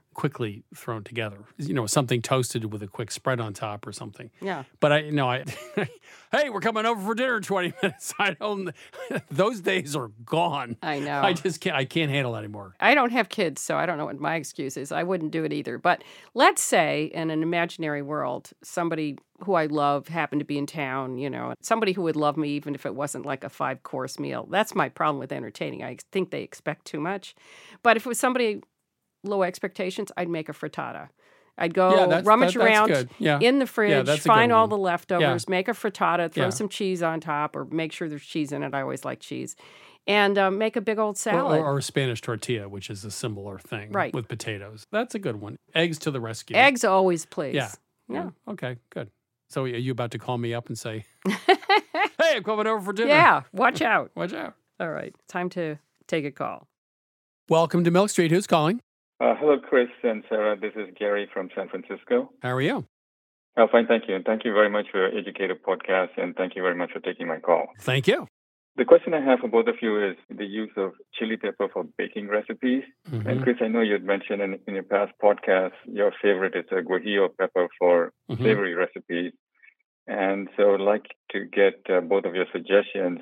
Something toasted with a quick spread on top or something. Yeah. But hey, we're coming over for dinner in 20 minutes. Those days are gone. I know. I can't handle that anymore. I don't have kids, so I don't know what my excuse is. I wouldn't do it either. But let's say in an imaginary world, somebody who I love happened to be in town, somebody who would love me even if it wasn't like a 5-course meal. That's my problem with entertaining. I think they expect too much. But if it was somebody low expectations, I'd make a frittata. I'd go rummage around in the fridge, find all the leftovers, make a frittata, throw some cheese on top, or make sure there's cheese in it. I always like cheese. And make a big old salad. Or a Spanish tortilla, which is a similar thing with potatoes. That's a good one. Eggs to the rescue. Eggs always, please. Yeah. Okay, good. So are you about to call me up and say, hey, I'm coming over for dinner? Yeah, watch out. Watch out. All right, time to take a call. Welcome to Milk Street. Who's calling? Hello, Chris and Sarah. This is Gary from San Francisco. How are you? Oh, fine, thank you. And thank you very much for your educative podcast, and thank you very much for taking my call. Thank you. The question I have for both of you is the use of chili pepper for baking recipes. Mm-hmm. And Chris, I know you had mentioned in your past podcasts, your favorite is a guajillo pepper for savory recipes. And so I'd like to get both of your suggestions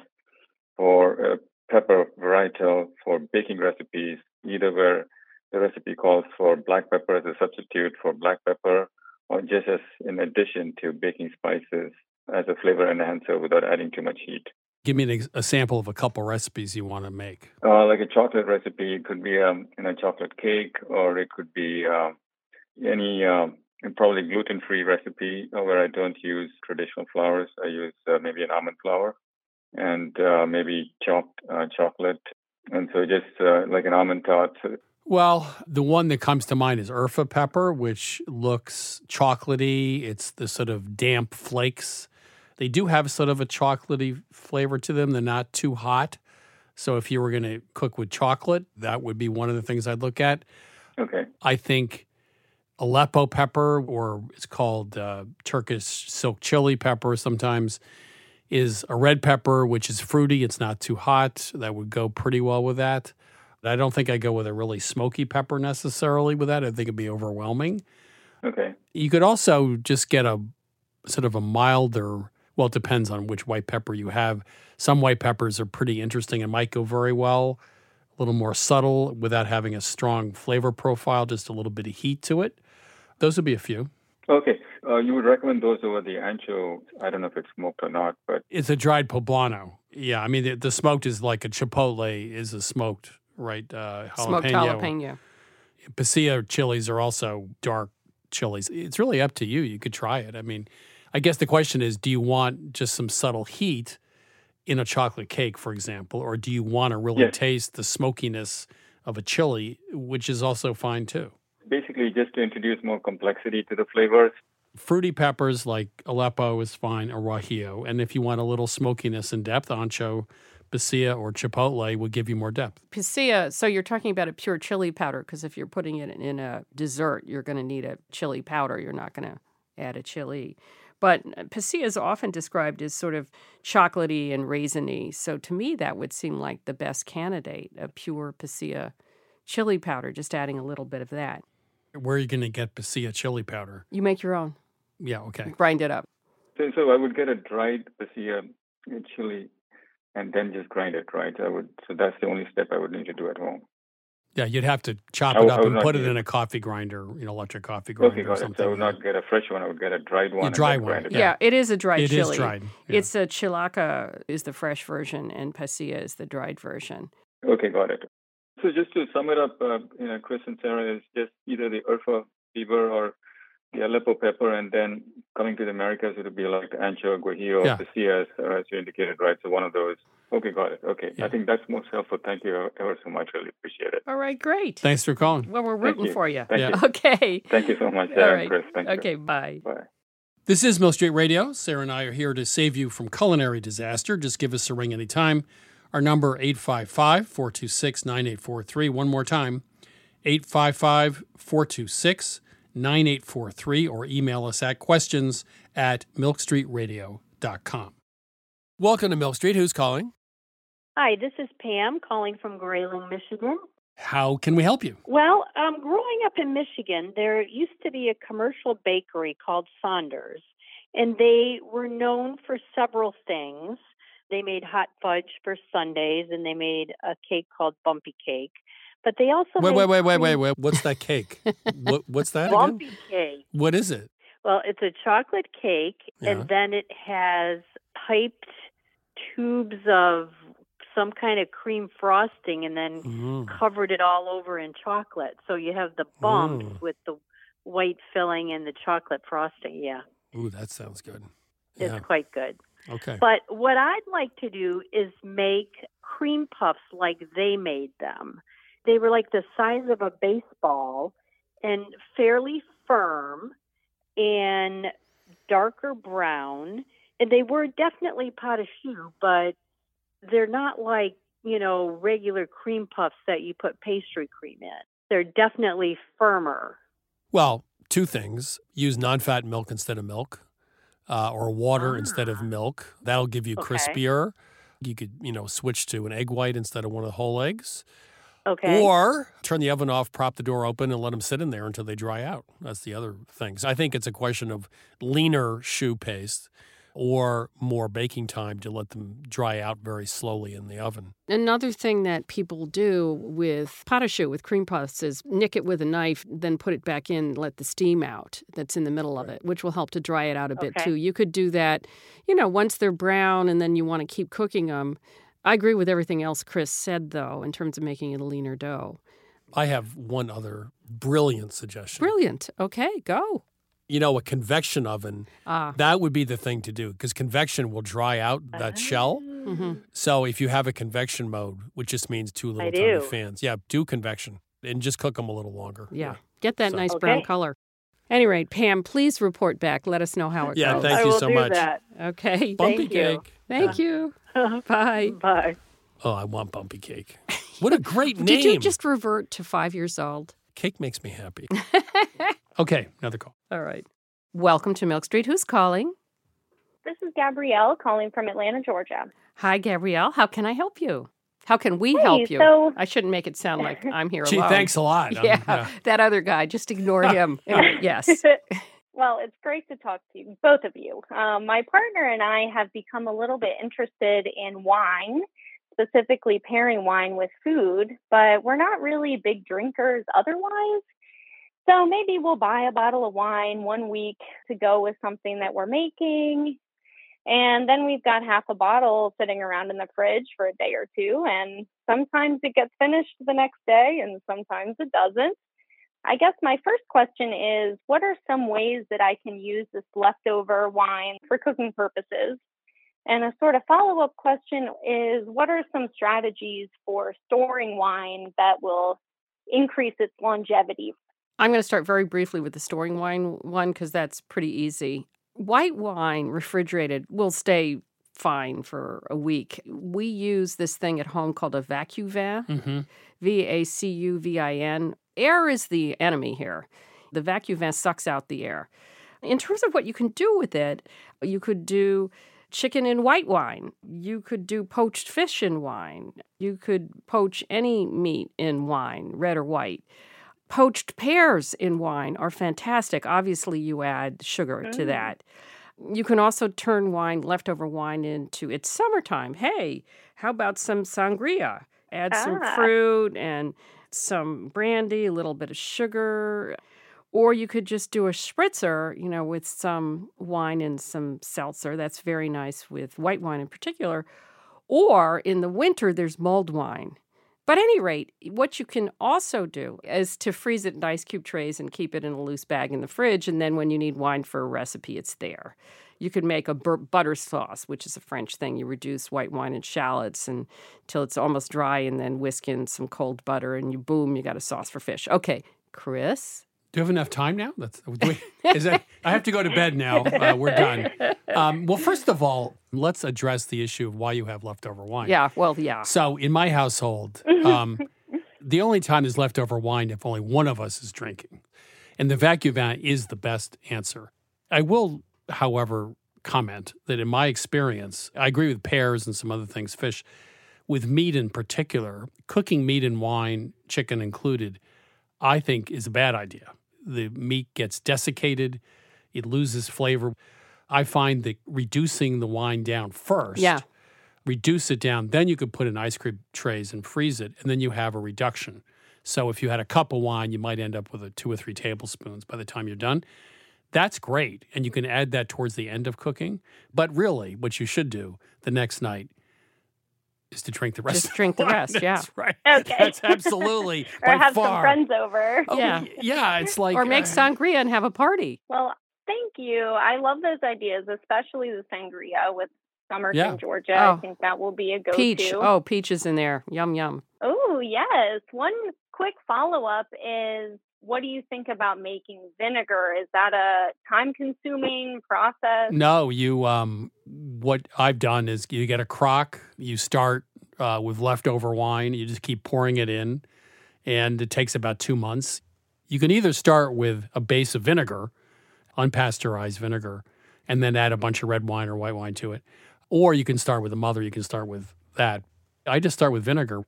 for pepper varietal for baking recipes, either where the recipe calls for black pepper as a substitute for black pepper, or just as in addition to baking spices as a flavor enhancer without adding too much heat. Give me a sample of a couple recipes you want to make. Like a chocolate recipe, it could be chocolate cake, or it could be any probably gluten-free recipe where I don't use traditional flours. I use maybe an almond flour and maybe chopped chocolate. And so just like an almond tart. Well, the one that comes to mind is Urfa pepper, which looks chocolatey. It's the sort of damp flakes. They do have sort of a chocolatey flavor to them. They're not too hot. So if you were going to cook with chocolate, that would be one of the things I'd look at. Okay. I think Aleppo pepper, or it's called Turkish silk chili pepper sometimes, is a red pepper, which is fruity. It's not too hot. That would go pretty well with that. I don't think I go with a really smoky pepper necessarily with that. I think it'd be overwhelming. Okay. You could also just get a sort of a milder, well, it depends on which white pepper you have. Some white peppers are pretty interesting and might go very well, a little more subtle without having a strong flavor profile, just a little bit of heat to it. Those would be a few. Okay. You would recommend those over the ancho. I don't know if it's smoked or not, but it's a dried poblano. Yeah, I mean, the smoked is like a chipotle is a smoked, right? Smoked jalapeno. Pasilla chilies are also dark chilies. It's really up to you. You could try it. I mean, I guess the question is, do you want just some subtle heat in a chocolate cake, for example, or do you want to really taste the smokiness of a chili, which is also fine too? Basically, just to introduce more complexity to the flavors. Fruity peppers like Aleppo is fine, or Guajillo. And if you want a little smokiness and depth, ancho, pasilla, or chipotle will give you more depth. Pasilla, so you're talking about a pure chili powder, because if you're putting it in a dessert, you're going to need a chili powder. You're not going to add a chili. But pasilla is often described as sort of chocolatey and raisiny. So to me, that would seem like the best candidate, a pure pasilla chili powder, just adding a little bit of that. Where are you going to get pasilla chili powder? You make your own. Yeah, okay. Grind it up. So I would get a dried pasilla chili and then just grind it, right? So that's the only step I would need to do at home. Yeah, you'd have to chop it up and put it in a coffee grinder, electric coffee grinder. Okay, got or something. it. So I would not get a fresh one. I would get a dried one. A dry one. Yeah, it is a dried chili. It is dried. Yeah. It's a chilaca is the fresh version, and pasilla is the dried version. Okay, got it. So just to sum it up, Chris and Sarah, is just either the Urfa fever or the Aleppo pepper, and then coming to the Americas, it would be like ancho, guajillo, pasilla, as you indicated, right? So one of those. Okay, got it. Okay. Yeah. I think that's most helpful. Thank you ever so much. Really appreciate it. All right, great. Thanks for calling. Well, we're rooting for you. Thank you. Okay. Thank you so much, Sarah and Chris. Thank you. Okay, bye. Bye. This is Milk Street Radio. Sarah and I are here to save you from culinary disaster. Just give us a ring anytime. Our number, 855-426-9843. One more time, 855-426-9843, or email us at questions@milkstreetradio.com. Welcome to Milk Street. Who's calling? Hi, this is Pam calling from Grayling, Michigan. How can we help you? Well, growing up in Michigan, there used to be a commercial bakery called Saunders, and they were known for several things. They made hot fudge for Sundays, and they made a cake called Bumpy Cake. But they also Wait. What's that cake? What's that Bumpy again? Cake. What is it? Well, it's a chocolate cake, and then it has piped tubes of some kind of cream frosting and then covered it all over in chocolate. So you have the bumps with the white filling and the chocolate frosting, Ooh, that sounds good. It's quite good. Okay. But what I'd like to do is make cream puffs like they made them. They were like the size of a baseball and fairly firm and darker brown. And they were definitely pot au choux, but they're not like, regular cream puffs that you put pastry cream in. They're definitely firmer. Well, two things. Use non-fat milk instead of milk. Or water instead of milk. That'll give you crispier. You could, switch to an egg white instead of one of the whole eggs. Okay. Or turn the oven off, prop the door open, and let them sit in there until they dry out. That's the other thing. So I think it's a question of leaner choux paste or more baking time to let them dry out very slowly in the oven. Another thing that people do with pot au choux, with cream puffs, is nick it with a knife, then put it back in, let the steam out that's in the middle of it, which will help to dry it out a bit too. You could do that, once they're brown and then you want to keep cooking them. I agree with everything else Chris said, though, in terms of making it a leaner dough. I have one other brilliant suggestion. Brilliant. Okay, go. A convection oven, that would be the thing to do because convection will dry out that shell. Mm-hmm. So if you have a convection mode, which just means 2 little tiny fans, do convection and just cook them a little longer. Yeah. Get that nice brown color. At any rate, Pam, please report back. Let us know how it goes. Yeah, thank you so much. That. Okay. Bumpy cake. Thank you. Bye. Bye. Oh, I want bumpy cake. What a great name. Did you just revert to 5 years old? Cake makes me happy. Okay, another call. All right. Welcome to Milk Street. Who's calling? This is Gabrielle calling from Atlanta, Georgia. Hi, Gabrielle. How can I help you? How can we help you? So... I shouldn't make it sound like I'm here Gee, alone. Thanks a lot. Yeah, that other guy. Just ignore him. Yes. Well, it's great to talk to you, both of you. My partner and I have become a little bit interested in wine, specifically pairing wine with food, but we're not really big drinkers otherwise. So maybe we'll buy a bottle of wine 1 week to go with something that we're making. And then we've got half a bottle sitting around in the fridge for a day or two. And sometimes it gets finished the next day and sometimes it doesn't. I guess my first question is, what are some ways that I can use this leftover wine for cooking purposes? And a sort of follow-up question is, what are some strategies for storing wine that will increase its longevity? I'm going to start very briefly with the storing wine one because that's pretty easy. White wine refrigerated will stay fine for a week. We use this thing at home called a vacuvin, VACUVIN. Air is the enemy here. The vacuvin sucks out the air. In terms of what you can do with it, you could do chicken in white wine. You could do poached fish in wine. You could poach any meat in wine, red or white. Poached pears in wine are fantastic. Obviously, you add sugar to that. You can also turn leftover wine into, it's summertime. Hey, how about some sangria? Add some fruit and some brandy, a little bit of sugar. Or you could just do a spritzer, with some wine and some seltzer. That's very nice with white wine in particular. Or in the winter, there's mulled wine. But at any rate, what you can also do is to freeze it in ice cube trays and keep it in a loose bag in the fridge. And then when you need wine for a recipe, it's there. You could make a butter sauce, which is a French thing. You reduce white wine and shallots until it's almost dry and then whisk in some cold butter and you got a sauce for fish. Okay, Chris? Do you have enough time now? I have to go to bed now. We're done. Well, first of all, let's address the issue of why you have leftover wine. Yeah, well, yeah. So in my household, the only time there's leftover wine if only one of us is drinking. And the vacuvin is the best answer. I will, however, comment that in my experience, I agree with pears and some other things, fish. With meat in particular, cooking meat in wine, chicken included, I think is a bad idea. The meat gets desiccated. It loses flavor. I find that reducing the wine down first, reduce it down, then you could put in ice cream trays and freeze it, and then you have a reduction. So if you had a cup of wine, you might end up with 2 or 3 tablespoons by the time you're done. That's great, and you can add that towards the end of cooking. But really, what you should do the next night is to drink the rest. Just drink the rest, yeah. That's right. Okay. That's absolutely Or have far. some friends over. Oh, yeah, it's like... Or make sangria and have a party. Well, thank you. I love those ideas, especially the sangria with Somerton, Georgia. Oh. I think that will be a go-to. Peach. Oh, peach is in there. Yum, yum. Oh, yes. One quick follow-up is, what do you think about making vinegar? Is that a time-consuming process? No, what I've done is you get a crock, you start with leftover wine, you just keep pouring it in, and it takes about 2 months. You can either start with a base of vinegar, unpasteurized vinegar, and then add a bunch of red wine or white wine to it. Or you can start with a mother, you can start with that. I just start with vinegar.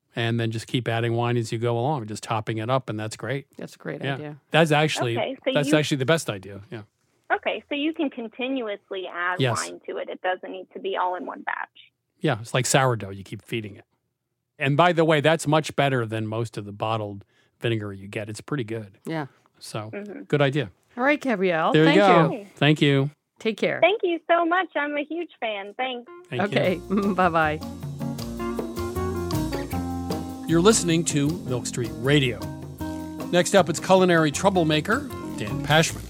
and then just keep adding wine as you go along, just topping it up, and that's great. That's a great Yeah. idea. That's actually Okay, so that's you- actually the best idea. Yeah. Okay, so you can continuously add Yes. wine to it. It doesn't need to be all in one batch. Yeah, it's like sourdough. You keep feeding it. And by the way, that's much better than most of the bottled vinegar you get. It's pretty good. Yeah. So, Mhm. good idea. All right, Gabrielle. There you Thank go. you. Thank you. Take care. Thank you so much. I'm a huge fan. Thanks. Thank Okay. Bye-bye. You're listening to Milk Street Radio. Next up, it's culinary troublemaker, Dan Pashman.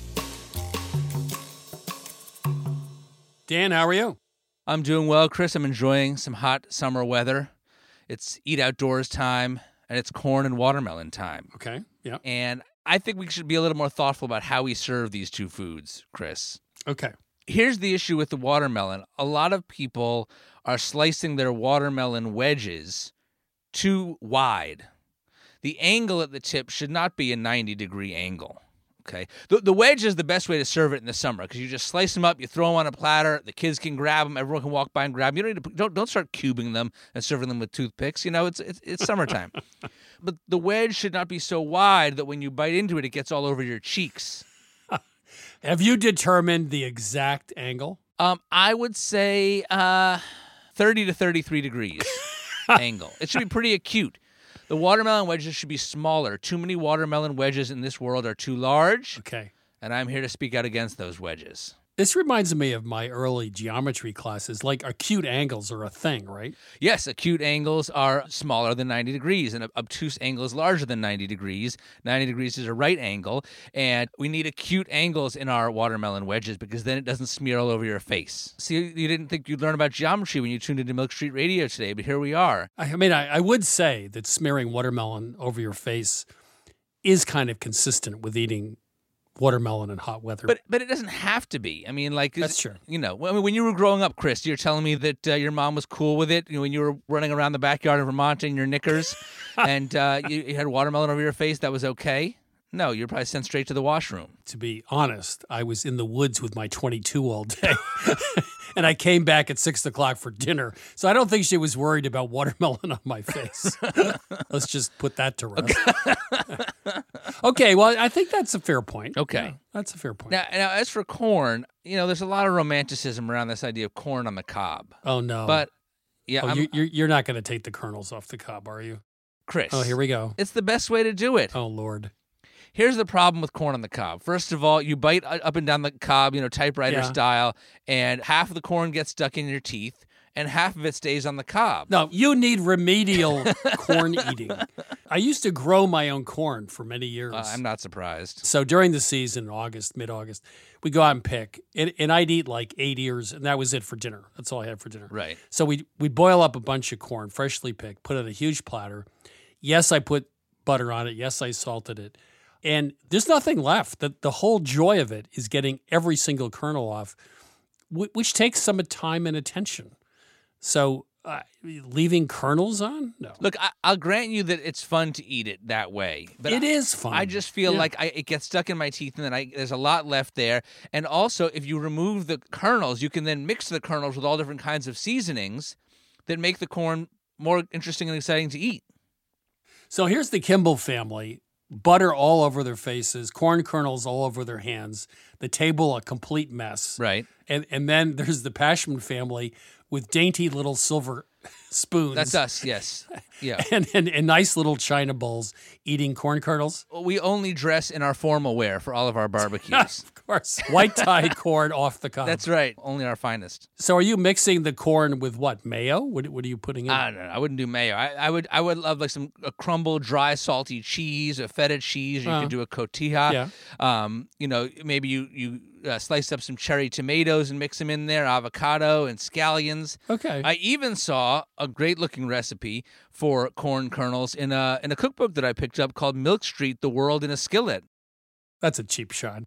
Dan, how are you? I'm doing well, Chris. I'm enjoying some hot summer weather. It's eat outdoors time, and it's corn and watermelon time. Okay, yeah. And I think we should be a little more thoughtful about how we serve these two foods, Chris. Okay. Here's the issue with the watermelon. A lot of people are slicing their watermelon wedges too wide. The angle at the tip should not be a 90-degree angle. Okay, the wedge is the best way to serve it in the summer because you just slice them up, you throw them on a platter, the kids can grab them, everyone can walk by and grab them. You don't start cubing them and serving them with toothpicks. You know, it's summertime. But the wedge should not be so wide that when you bite into it, it gets all over your cheeks. Have you determined the exact angle? I would say 30 to 33 degrees angle. It should be pretty acute. The watermelon wedges should be smaller. Too many watermelon wedges in this world are too large. Okay. And I'm here to speak out against those wedges. This reminds me of my early geometry classes. Like acute angles are a thing, right? Yes, acute angles are smaller than 90 degrees, and obtuse angle is larger than 90 degrees. 90 degrees is a right angle, and we need acute angles in our watermelon wedges because then it doesn't smear all over your face. See, you didn't think you'd learn about geometry when you tuned into Milk Street Radio today, but here we are. I mean, I would say that smearing watermelon over your face is kind of consistent with eating watermelon in hot weather. But it doesn't have to be. I mean, like... That's true. You know, when you were growing up, Chris, you're telling me that your mom was cool with it when you were running around the backyard in Vermont in your knickers and you had watermelon over your face, that was okay? No, you're probably sent straight to the washroom. To be honest, I was in the woods with my 22 all day. And I came back at 6 o'clock for dinner. So I don't think she was worried about watermelon on my face. Let's just put that to rest. Okay, well, I think that's a fair point. Okay. Yeah, that's a fair point. Now, as for corn, you know, there's a lot of romanticism around this idea of corn on the cob. Oh, no. But, yeah. Oh, you're not going to take the kernels off the cob, are you? Chris. Oh, here we go. It's the best way to do it. Oh, Lord. Here's the problem with corn on the cob. First of all, you bite up and down the cob, you know, typewriter style, and half of the corn gets stuck in your teeth, and half of it stays on the cob. No, you need remedial corn eating. I used to grow my own corn for many years. I'm not surprised. So during the season, mid-August, we go out and pick, and I'd eat like 8 ears, and that was it for dinner. That's all I had for dinner. Right. So we'd boil up a bunch of corn, freshly picked, put it in a huge platter. Yes, I put butter on it. Yes, I salted it. And there's nothing left. The whole joy of it is getting every single kernel off, which takes some time and attention. So leaving kernels on? No. Look, I'll grant you that it's fun to eat it that way. But it is fun. I just feel like it gets stuck in my teeth, and then there's a lot left there. And also, if you remove the kernels, you can then mix the kernels with all different kinds of seasonings that make the corn more interesting and exciting to eat. So here's the Kimball family. Butter all over their faces, corn kernels all over their hands, the table a complete mess. Right. And then there's the Pashman family with dainty little silver spoons. That's us, yes. Yeah. and nice little china bowls eating corn kernels. We only dress in our formal wear for all of our barbecues. Of course. White tie corn off the cob. That's right. Only our finest. So are you mixing the corn with what? Mayo? What are you putting in? I don't know. I wouldn't do mayo. I would love like a crumbled, dry, salty cheese, a feta cheese. You could do a cotija. Yeah. You know, maybe you slice up some cherry tomatoes and mix them in there, avocado and scallions. Okay. I even saw a great-looking recipe for corn kernels in a cookbook that I picked up called Milk Street: The World in a Skillet. That's a cheap shot.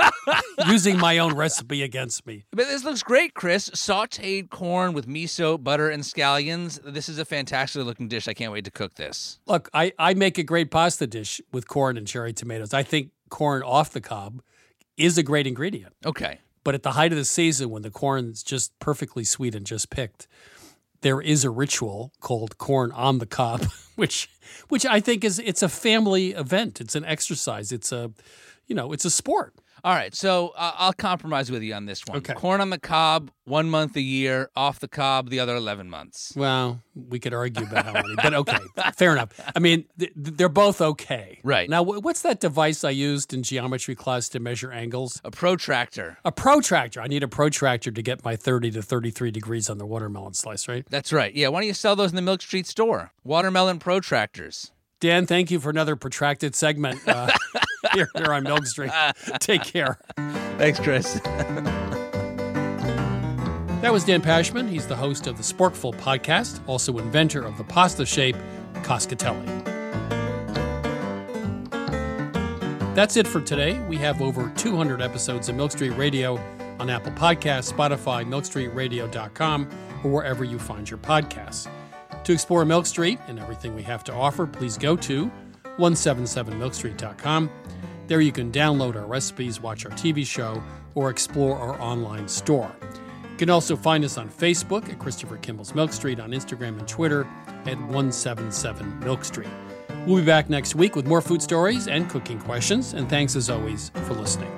Using my own recipe against me. But this looks great, Chris. Sautéed corn with miso, butter, and scallions. This is a fantastic-looking dish. I can't wait to cook this. Look, I make a great pasta dish with corn and cherry tomatoes. I think corn off the cob is a great ingredient. Okay. But at the height of the season, when the corn's just perfectly sweet and just picked, there is a ritual called corn on the cob, which I think it's a family event. It's an exercise. It's a sport. All right, so I'll compromise with you on this one. Okay. Corn on the cob, 1 month a year. Off the cob, the other 11 months. Well, we could argue about how many, but okay, fair enough. I mean, they're both okay. Right. Now, what's that device I used in geometry class to measure angles? A protractor. A protractor. I need a protractor to get my 30 to 33 degrees on the watermelon slice, right? That's right. Yeah, why don't you sell those in the Milk Street store? Watermelon protractors. Dan, thank you for another protracted segment here on Milk Street. Take care. Thanks, Chris. That was Dan Pashman. He's the host of the Sporkful podcast, also inventor of the pasta shape Cascatelli. That's it for today. We have over 200 episodes of Milk Street Radio on Apple Podcasts, Spotify, milkstreetradio.com, or wherever you find your podcasts. To explore Milk Street and everything we have to offer, please go to 177milkstreet.com. There you can download our recipes, watch our TV show, or explore our online store. You can also find us on Facebook at Christopher Kimball's Milk Street, on Instagram and Twitter at 177 Milk Street. We'll be back next week with more food stories and cooking questions, and thanks as always for listening.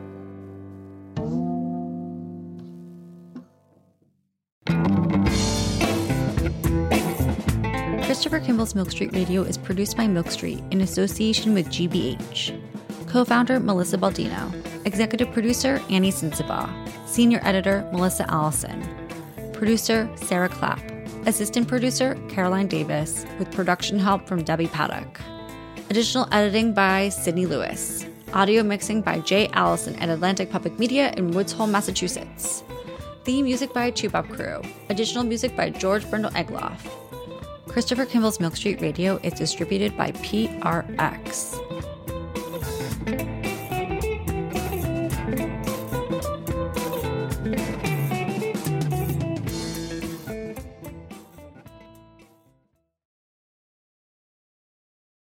Christopher Kimball's Milk Street Radio is produced by Milk Street in association with GBH. Co-founder Melissa Baldino. Executive producer Annie Sensabaugh. Senior editor Melissa Allison. Producer Sarah Clapp. Assistant producer Caroline Davis, with production help from Debbie Paddock. Additional editing by Sydney Lewis. Audio mixing by Jay Allison at Atlantic Public Media in Woods Hole, Massachusetts. Theme music by Tubop Crew. Additional music by George Brindle Egloff. Christopher Kimball's Milk Street Radio is distributed by PRX.